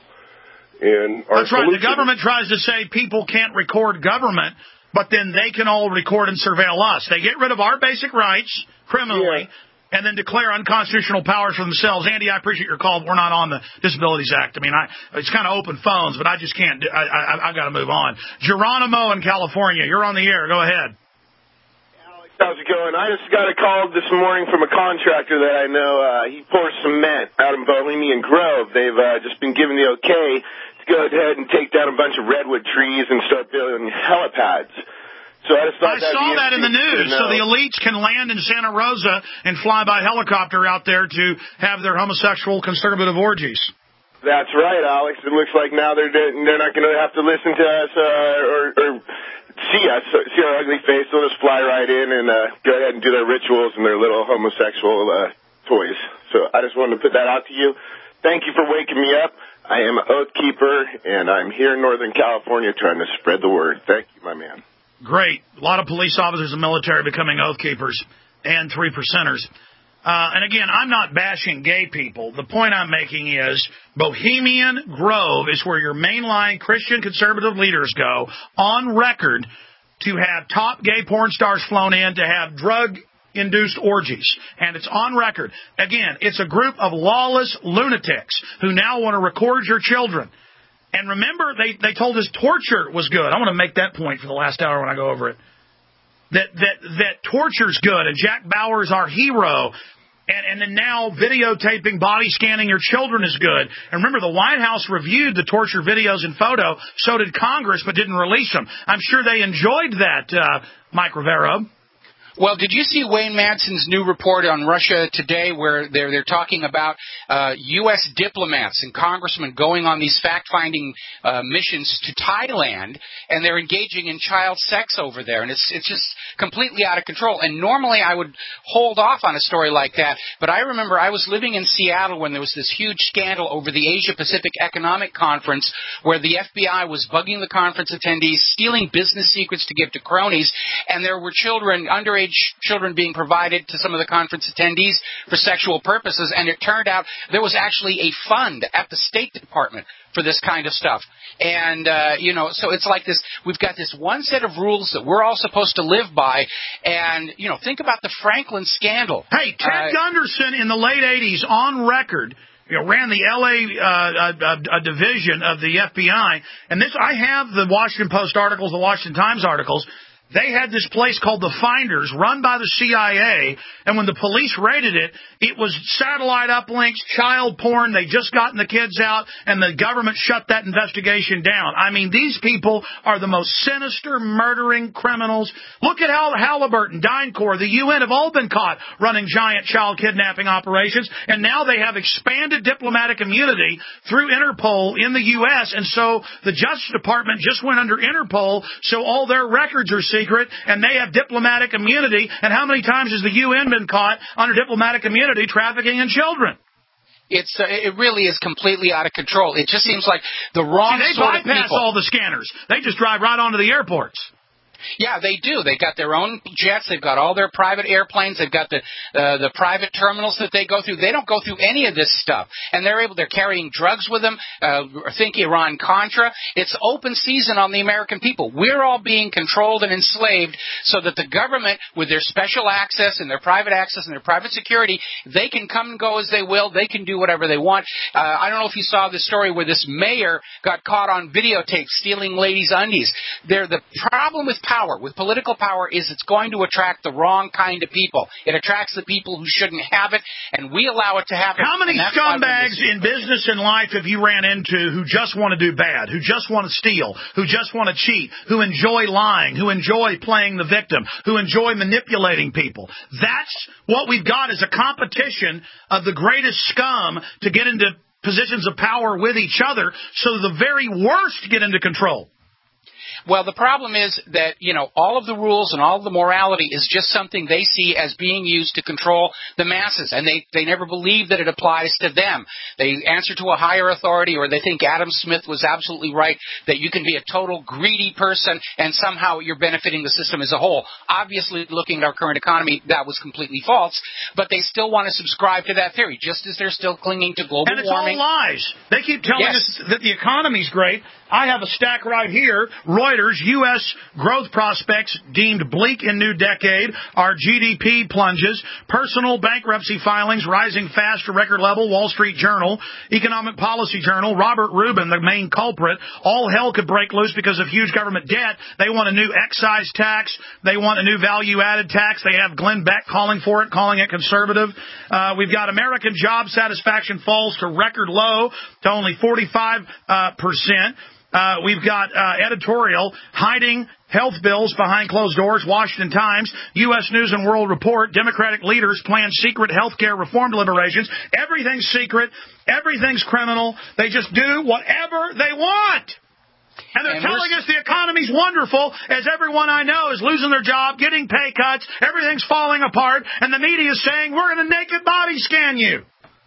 And our That's right. solution, the government tries to say people can't record government, but then they can all record and surveil us. They get rid of our basic rights criminally. Yeah. And then declare unconstitutional powers for themselves. Andy, I appreciate your call, but we're not on the Disabilities Act. I mean, I, it's kind of open phones, but I just can't. Do, I, I, I've got to move on. Geronimo in California, you're on the air. Go ahead. Alex, how's it going? I just got a call this morning from a contractor that I know. Uh, he pours cement out in Bohemian Grove. They've uh, just been given the okay to go ahead and take down a bunch of redwood trees and start building helipads. So I, just I saw that in the news. So the elites can land in Santa Rosa and fly by helicopter out there to have their homosexual conservative orgies. That's right, Alex. It looks like now they're they're not going to have to listen to us uh, or, or see us, see our ugly face. They'll just fly right in and uh, go ahead and do their rituals and their little homosexual uh, toys. So I just wanted to put that out to you. Thank you for waking me up. I am an Oath Keeper, and I'm here in Northern California trying to spread the word. Thank you, my man. Great. A lot of police officers and military becoming Oath Keepers and three percenters. Uh, and again, I'm not bashing gay people. The point I'm making is Bohemian Grove is where your mainline Christian conservative leaders go on record to have top gay porn stars flown in to have drug-induced orgies. And it's on record. Again, it's a group of lawless lunatics who now want to record your children. And remember, they, they told us torture was good. I want to make that point for the last hour when I go over it. That that that torture's good, and Jack Bauer is our hero. And, and then now videotaping, body scanning your children is good. And remember, the White House reviewed the torture videos and photo. So did Congress, but didn't release them. I'm sure they enjoyed that, uh, Mike Rivero. Well, did you see Wayne Madson's new report on Russia Today where they're, they're talking about uh, U S diplomats and congressmen going on these fact-finding uh, missions to Thailand, and they're engaging in child sex over there, and it's it's just completely out of control. And normally I would hold off on a story like that, but I remember I was living in Seattle when there was this huge scandal over the Asia-Pacific Economic Conference where the F B I was bugging the conference attendees, stealing business secrets to give to cronies, and there were children, underage children being provided to some of the conference attendees for sexual purposes, and it turned out there was actually a fund at the State Department for this kind of stuff. And, uh, you know, so it's like this, we've got this one set of rules that we're all supposed to live by, and, you know, think about the Franklin scandal. Hey, Ted uh, Gunderson in the late eighties on record, you know, ran the L A uh, uh, uh, division of the F B I, and this, I have the Washington Post articles, the Washington Times articles. They had this place called the Finders, run by the C I A, and when the police raided it, it was satellite uplinks, child porn. They just gotten the kids out, and the government shut that investigation down. I mean, these people are the most sinister, murdering criminals. Look at how Halliburton, DynCorp, the U N have all been caught running giant child kidnapping operations, and now they have expanded diplomatic immunity through Interpol in the U S, and so the Justice Department just went under Interpol, so all their records are secret, and they have diplomatic immunity. And how many times has the U N been caught under diplomatic immunity trafficking in children? It's uh, it really is completely out of control. It just seems like the wrong See, they sort of people. They bypass all the scanners. They just drive right onto the airports. Yeah, they do. They've got their own jets. They've got all their private airplanes. They've got the uh, the private terminals that they go through. They don't go through any of this stuff, and they're able. They're carrying drugs with them. Uh, think Iran-Contra. It's open season on the American people. We're all being controlled and enslaved, so that the government, with their special access and their private access and their private security, they can come and go as they will. They can do whatever they want. Uh, I don't know if you saw the story where this mayor got caught on videotape stealing ladies' undies. They're the problem with power, with political power, is it's going to attract the wrong kind of people. It attracts the people who shouldn't have it, and we allow it to happen. How many scumbags in business and life have you ran into who just want to do bad, who just want to steal, who just want to cheat, who enjoy lying, who enjoy playing the victim, who enjoy manipulating people? That's what we've got, is a competition of the greatest scum to get into positions of power with each other, so the very worst get into control. Well, the problem is that, you know, all of the rules and all of the morality is just something they see as being used to control the masses, and they, they never believe that it applies to them. They answer to a higher authority, or they think Adam Smith was absolutely right, that you can be a total greedy person and somehow you're benefiting the system as a whole. Obviously, looking at our current economy, that was completely false, but they still want to subscribe to that theory, just as they're still clinging to global warming. And it's warming. all lies. They keep telling yes. us that the economy's great. I have a stack right here. Reuters, U S growth prospects deemed bleak in new decade. Our G D P plunges. Personal bankruptcy filings rising fast to record level. Wall Street Journal. Economic Policy Journal. Robert Rubin, the main culprit. All hell could break loose because of huge government debt. They want a new excise tax. They want a new value-added tax. They have Glenn Beck calling for it, calling it conservative. Uh, we've got American job satisfaction falls to record low to only forty-five percent. Uh, we've got uh, editorial, hiding health bills behind closed doors, Washington Times, U S News and World Report, Democratic leaders plan secret health care reform deliberations. Everything's secret. Everything's criminal. They just do whatever they want. And they're and telling us the economy's wonderful, as everyone I know is losing their job, getting pay cuts, everything's falling apart, and the media is saying, we're going to naked body scan you.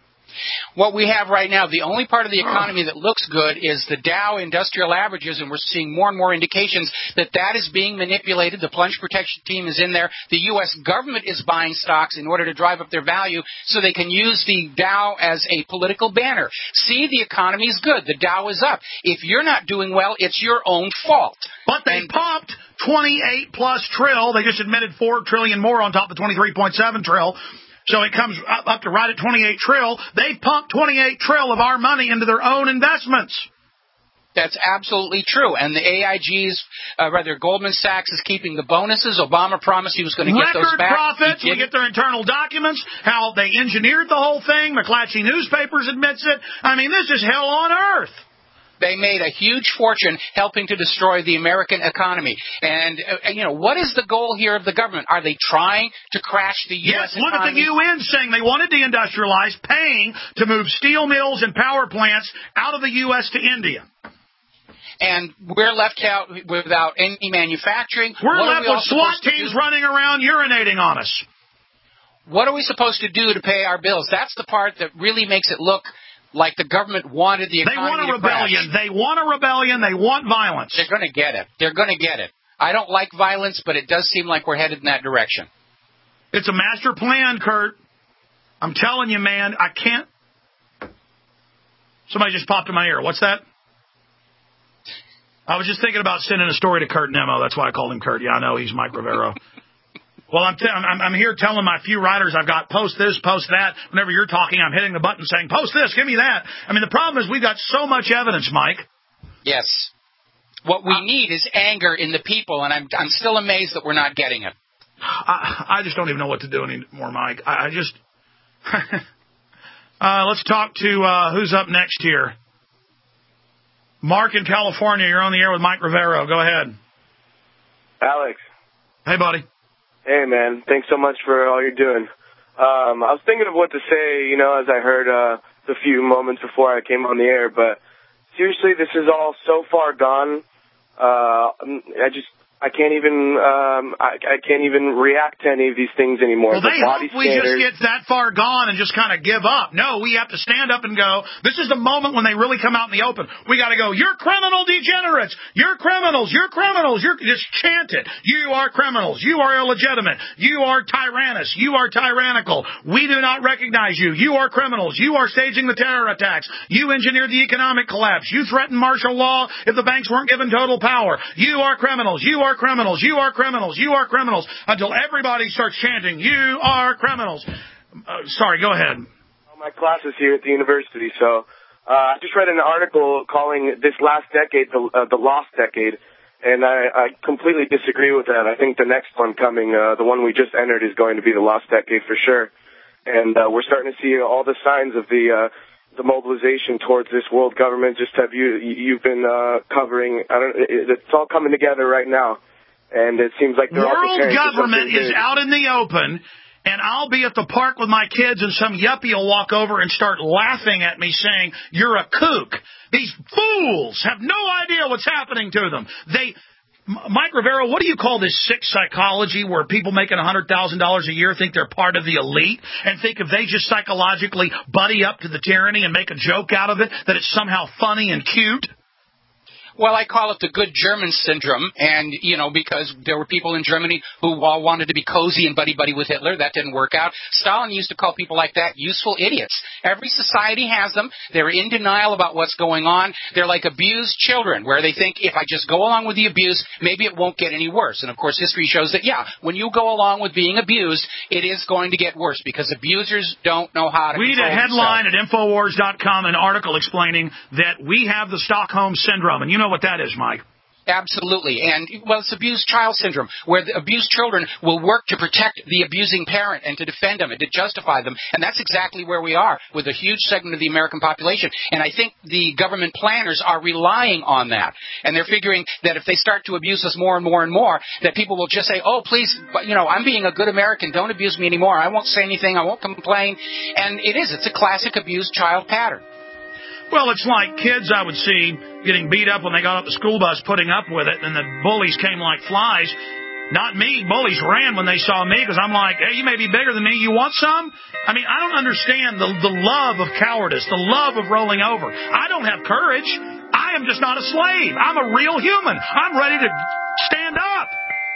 What we have right now, the only part of the economy that looks good is the Dow Industrial Averages, and we're seeing more and more indications that that is being manipulated. The plunge protection team is in there. The U S government is buying stocks in order to drive up their value so they can use the Dow as a political banner. See, the economy is good. The Dow is up. If you're not doing well, it's your own fault. But they and pumped twenty-eight plus trill. They just admitted four trillion more on top of twenty-three point seven trill. So it comes up, up to right at twenty-eight trill. They pumped twenty-eight trill of our money into their own investments. That's absolutely true. And the A I G's, uh, rather, Goldman Sachs is keeping the bonuses. Obama promised he was going to get those back. Record profits. We get their internal documents, how they engineered the whole thing. McClatchy Newspapers admits it. I mean, this is hell on earth. They made a huge fortune helping to destroy the American economy. And, uh, you know, what is the goal here of the government? Are they trying to crash the U S yes, look economy? At the U N saying they want to deindustrialize, paying to move steel mills and power plants out of the U S to India. And we're left out without any manufacturing. We're what left we with SWAT teams running around urinating on us. What are we supposed to do to pay our bills? That's the part that really makes it look like the government wanted the economy to They want a rebellion. Crash. They want a rebellion. They want violence. They're going to get it. They're going to get it. I don't like violence, but it does seem like we're headed in that direction. It's a master plan, Kurt. I'm telling you, man, I can't. Somebody just popped in my ear. What's that? I was just thinking about sending a story to Kurt Nemo. That's why I called him Kurt. Yeah, I know. He's Mike Rivero. Well, I'm, t- I'm I'm here telling my few writers I've got post this, post that. Whenever you're talking, I'm hitting the button saying, post this, give me that. I mean, the problem is we've got so much evidence, Mike. Yes. What we uh, need is anger in the people, and I'm I'm still amazed that we're not getting it. I, I just don't even know what to do anymore, Mike. I, I just... uh, let's talk to uh, who's up next here. Mark in California, you're on the air with Mike Rivero. Go ahead. Alex. Hey, buddy. Hey, man. Thanks so much for all you're doing. Um, I was thinking of what to say, you know, as I heard uh, the few moments before I came on the air, but seriously, this is all so far gone. Uh, I just, I can't even, um, I, I can't even react to any of these things anymore. Well, they the body hope we standards, just get that far gone and just kind of give up. No, we have to stand up and go, this is the moment when they really come out in the open. We got to go, you're criminal degenerates. You're criminals. You're criminals. You're just chant it. You are criminals. You are illegitimate. You are tyrannous. You are tyrannical. We do not recognize you. You are criminals. You are staging the terror attacks. You engineered the economic collapse. You threatened martial law if the banks weren't given total power. You are criminals. You are criminals. You are criminals. You are criminals. Until everybody starts chanting, you are criminals. Uh, sorry, go ahead. My classes here at the university, so uh, I just read an article calling this last decade the, uh, the lost decade, and I, I completely disagree with that. I think the next one coming, uh, the one we just entered, is going to be the lost decade for sure. And uh, we're starting to see all the signs of the uh, the mobilization towards this world government. Just have you you've been uh, covering. I don't. It's all coming together right now. And it seems like they're world all government is out in the open, and I'll be at the park with my kids, and some yuppie will walk over and start laughing at me, saying, "You're a kook." These fools have no idea what's happening to them. They Mike Rivera, what do you call this sick psychology where people making one hundred thousand dollars a year think they're part of the elite and think if they just psychologically buddy up to the tyranny and make a joke out of it, that it's somehow funny and cute? Well, I call it the good German syndrome, and, you know, because there were people in Germany who all wanted to be cozy and buddy-buddy with Hitler. That didn't work out. Stalin used to call people like that useful idiots. Every society has them. They're in denial about what's going on. They're like abused children, where they think if I just go along with the abuse, maybe it won't get any worse. And, of course, history shows that, yeah, when you go along with being abused, it is going to get worse because abusers don't know how to We need a headline themselves. At Infowars dot com, an article explaining that we have the Stockholm Syndrome. And you know what that is, Mike. Absolutely. And, well, it's abused child syndrome, where the abused children will work to protect the abusing parent and to defend them and to justify them. And that's exactly where we are with a huge segment of the American population. And I think the government planners are relying on that. And they're figuring that if they start to abuse us more and more and more, that people will just say, oh, please, but, you know, I'm being a good American. Don't abuse me anymore. I won't say anything. I won't complain. And it is. It's a classic abused child pattern. Well, it's like kids I would see getting beat up when they got off the school bus, putting up with it, and the bullies came like flies. Not me. Bullies ran when they saw me because I'm like, hey, you may be bigger than me. You want some? I mean, I don't understand the, the love of cowardice, the love of rolling over. I don't have courage. I am just not a slave. I'm a real human. I'm ready to stand up.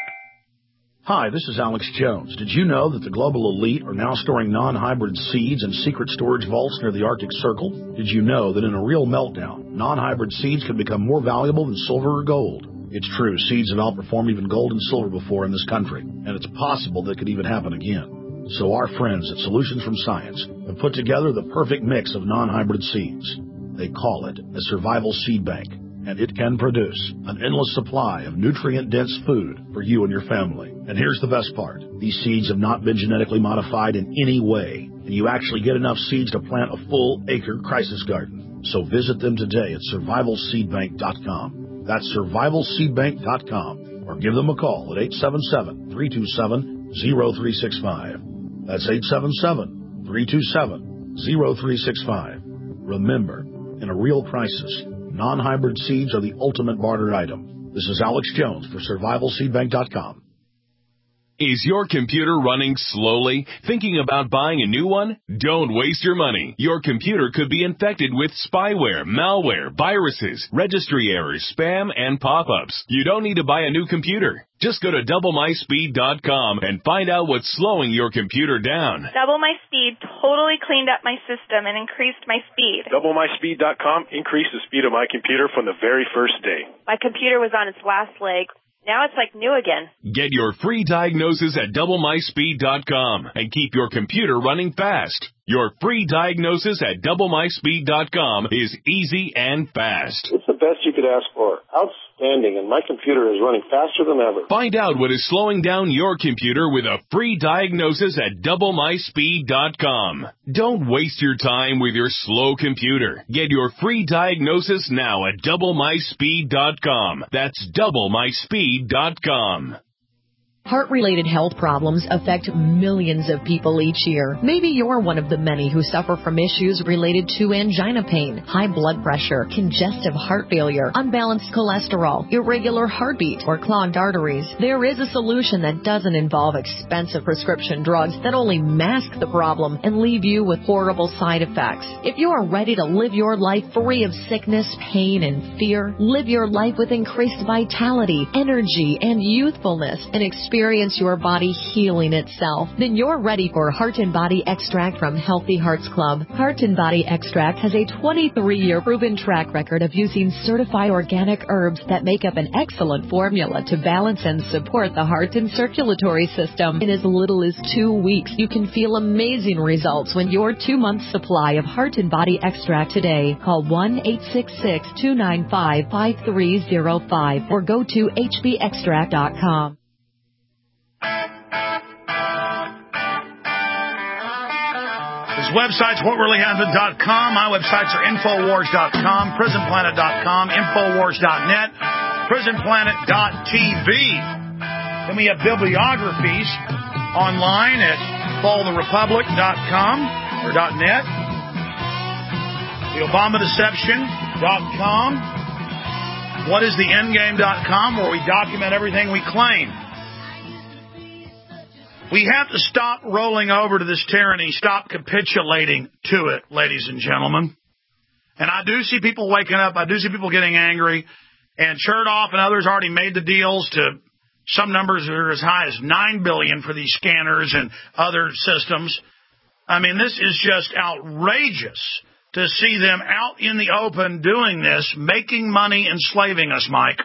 Hi, this is Alex Jones. Did you know that the global elite are now storing non-hybrid seeds in secret storage vaults near the Arctic Circle? Did you know that in a real meltdown, non-hybrid seeds can become more valuable than silver or gold? It's true, seeds have outperformed even gold and silver before in this country, and it's possible that could even happen again. So our friends at Solutions from Science have put together the perfect mix of non-hybrid seeds. They call it a survival seed bank, and it can produce an endless supply of nutrient-dense food for you and your family. And here's the best part. These seeds have not been genetically modified in any way, and you actually get enough seeds to plant a full-acre crisis garden. So visit them today at survival seed bank dot com. That's survival seed bank dot com, or give them a call at eight seven seven, three two seven, zero three six five. That's eight seven seven, three two seven, zero three six five. Remember, in a real crisis, non-hybrid seeds are the ultimate barter item. This is Alex Jones for survival seed bank dot com. Is your computer running slowly? Thinking about buying a new one? Don't waste your money. Your computer could be infected with spyware, malware, viruses, registry errors, spam, and pop-ups. You don't need to buy a new computer. Just go to double my speed dot com and find out what's slowing your computer down. Double My Speed totally cleaned up my system and increased my speed. double my speed dot com increased the speed of my computer from the very first day. My computer was on its last leg. Now it's like new again. Get your free diagnosis at double my speed dot com and keep your computer running fast. Your free diagnosis at double my speed dot com is easy and fast. It's the best you could ask for. Outstanding, and my computer is running faster than ever. Find out what is slowing down your computer with a free diagnosis at double my speed dot com. Don't waste your time with your slow computer. Get your free diagnosis now at double my speed dot com. That's double my speed dot com. Heart-related health problems affect millions of people each year. Maybe you're one of the many who suffer from issues related to angina pain, high blood pressure, congestive heart failure, unbalanced cholesterol, irregular heartbeat, or clogged arteries. There is a solution that doesn't involve expensive prescription drugs that only mask the problem and leave you with horrible side effects. If you are ready to live your life free of sickness, pain, and fear, live your life with increased vitality, energy, and youthfulness, and experience Experience your body healing itself, then you're ready for Heart and Body Extract from Healthy Hearts Club. Heart and Body Extract has a twenty-three year proven track record of using certified organic herbs that make up an excellent formula to balance and support the heart and circulatory system. In as little as two weeks, you can feel amazing results when your two-month supply of Heart and Body Extract today. Call one eight six six, two nine five, five three zero five or go to h b extract dot com. His website's what really happened dot com. My websites are infowars dot com, prison planet dot com, infowars dot net, prison planet dot t v. Then we have bibliographies online at fall the republic dot com or .net, the obama deception dot com, what is the endgame dot com, where we document everything we claim. We have to stop rolling over to this tyranny, stop capitulating to it, ladies and gentlemen. And I do see people waking up. I do see people getting angry. And Chertoff and others already made the deals to some numbers that are as high as nine billion dollars for these scanners and other systems. I mean, this is just outrageous to see them out in the open doing this, making money, enslaving us, Mike.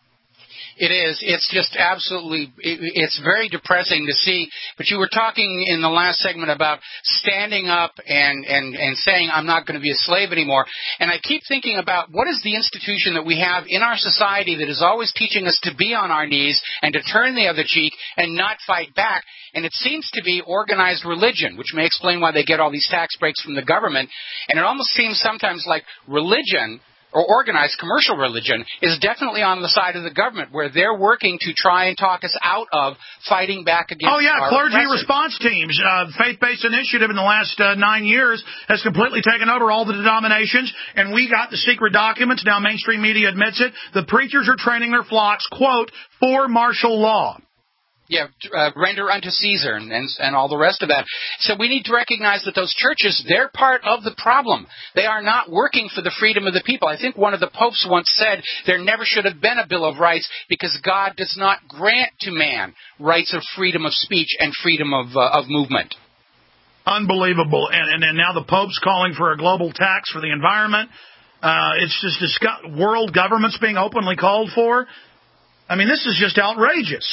It is. It's just absolutely, it, it's very depressing to see. But you were talking in the last segment about standing up and, and, and saying, I'm not going to be a slave anymore. And I keep thinking about what is the institution that we have in our society that is always teaching us to be on our knees and to turn the other cheek and not fight back. And it seems to be organized religion, which may explain why they get all these tax breaks from the government. And it almost seems sometimes like religion, or organized commercial religion, is definitely on the side of the government, where they're working to try and talk us out of fighting back against our Oh, yeah, our clergy oppressors. response teams. Uh, faith-based initiative in the last uh, nine years has completely taken over all the denominations, and we got the secret documents. Now mainstream media admits it. The preachers are training their flocks, quote, for martial law. Yeah, uh, render unto Caesar and, and and all the rest of that. So we need to recognize that those churches, they're part of the problem. They are not working for the freedom of the people. I think one of the popes once said there never should have been a Bill of Rights because God does not grant to man rights of freedom of speech and freedom of uh, of movement. Unbelievable. And, and, and now the Pope's calling for a global tax for the environment. Uh, it's just discuss- world governments being openly called for. I mean, this is just outrageous.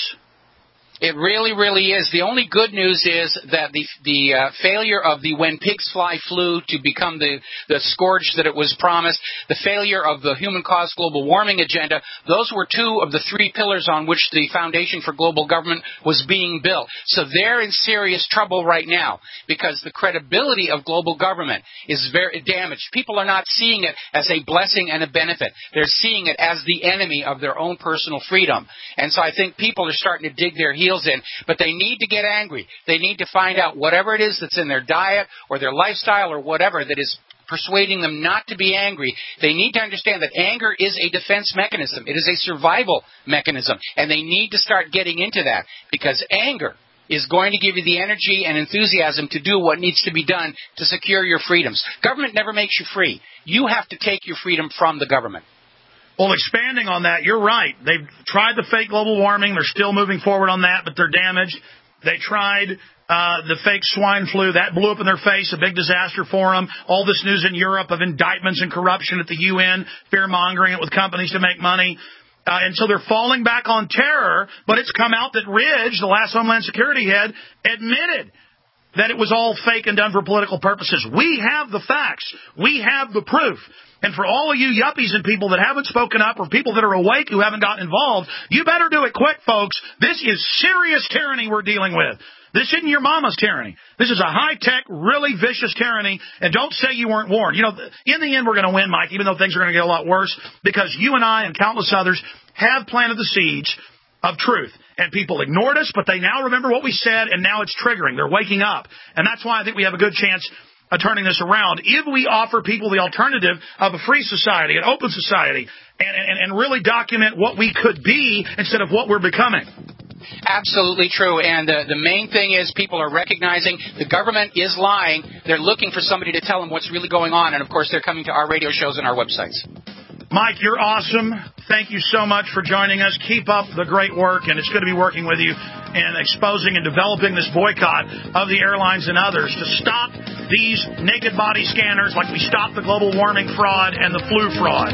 It really, really is. The only good news is that the the uh, failure of the When Pigs Fly flu to become the, the scourge that it was promised, the failure of the human-caused global warming agenda, those were two of the three pillars on which the Foundation for Global Government was being built. So they're in serious trouble right now because the credibility of global government is very damaged. People are not seeing it as a blessing and a benefit. They're seeing it as the enemy of their own personal freedom. And so I think people are starting to dig their heels in, but they need to get angry. They need to find out whatever it is that's in their diet or their lifestyle or whatever that is persuading them not to be angry. They need to understand that anger is a defense mechanism. It is a survival mechanism, and they need to start getting into that because anger is going to give you the energy and enthusiasm to do what needs to be done to secure your freedoms. Government never makes you free. You have to take your freedom from the government. Well, expanding on that, you're right. They've tried the fake global warming. They're still moving forward on that, but they're damaged. They tried uh, the fake swine flu. That blew up in their face, a big disaster for them. All this news in Europe of indictments and corruption at the U N, fear-mongering it with companies to make money. Uh, and so they're falling back on terror, but it's come out that Ridge, the last Homeland Security head, admitted that it was all fake and done for political purposes. We have the facts. We have the proof. And for all of you yuppies and people that haven't spoken up or people that are awake who haven't gotten involved, you better do it quick, folks. This is serious tyranny we're dealing with. This isn't your mama's tyranny. This is a high-tech, really vicious tyranny, and don't say you weren't warned. You know, in the end, we're going to win, Mike, even though things are going to get a lot worse, because you and I and countless others have planted the seeds of truth. And people ignored us, but they now remember what we said, and now it's triggering. They're waking up. And that's why I think we have a good chance of turning this around if we offer people the alternative of a free society, an open society, and, and, and really document what we could be instead of what we're becoming. Absolutely true. And uh, the main thing is people are recognizing the government is lying. They're looking for somebody to tell them what's really going on. And, of course, they're coming to our radio shows and our websites. Mike, you're awesome. Thank you so much for joining us. Keep up the great work, and it's good to be working with you and exposing and developing this boycott of the airlines and others to stop these naked body scanners like we stopped the global warming fraud and the flu fraud.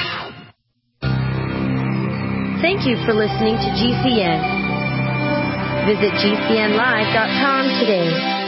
Thank you for listening to G C N. Visit G C N live dot com today.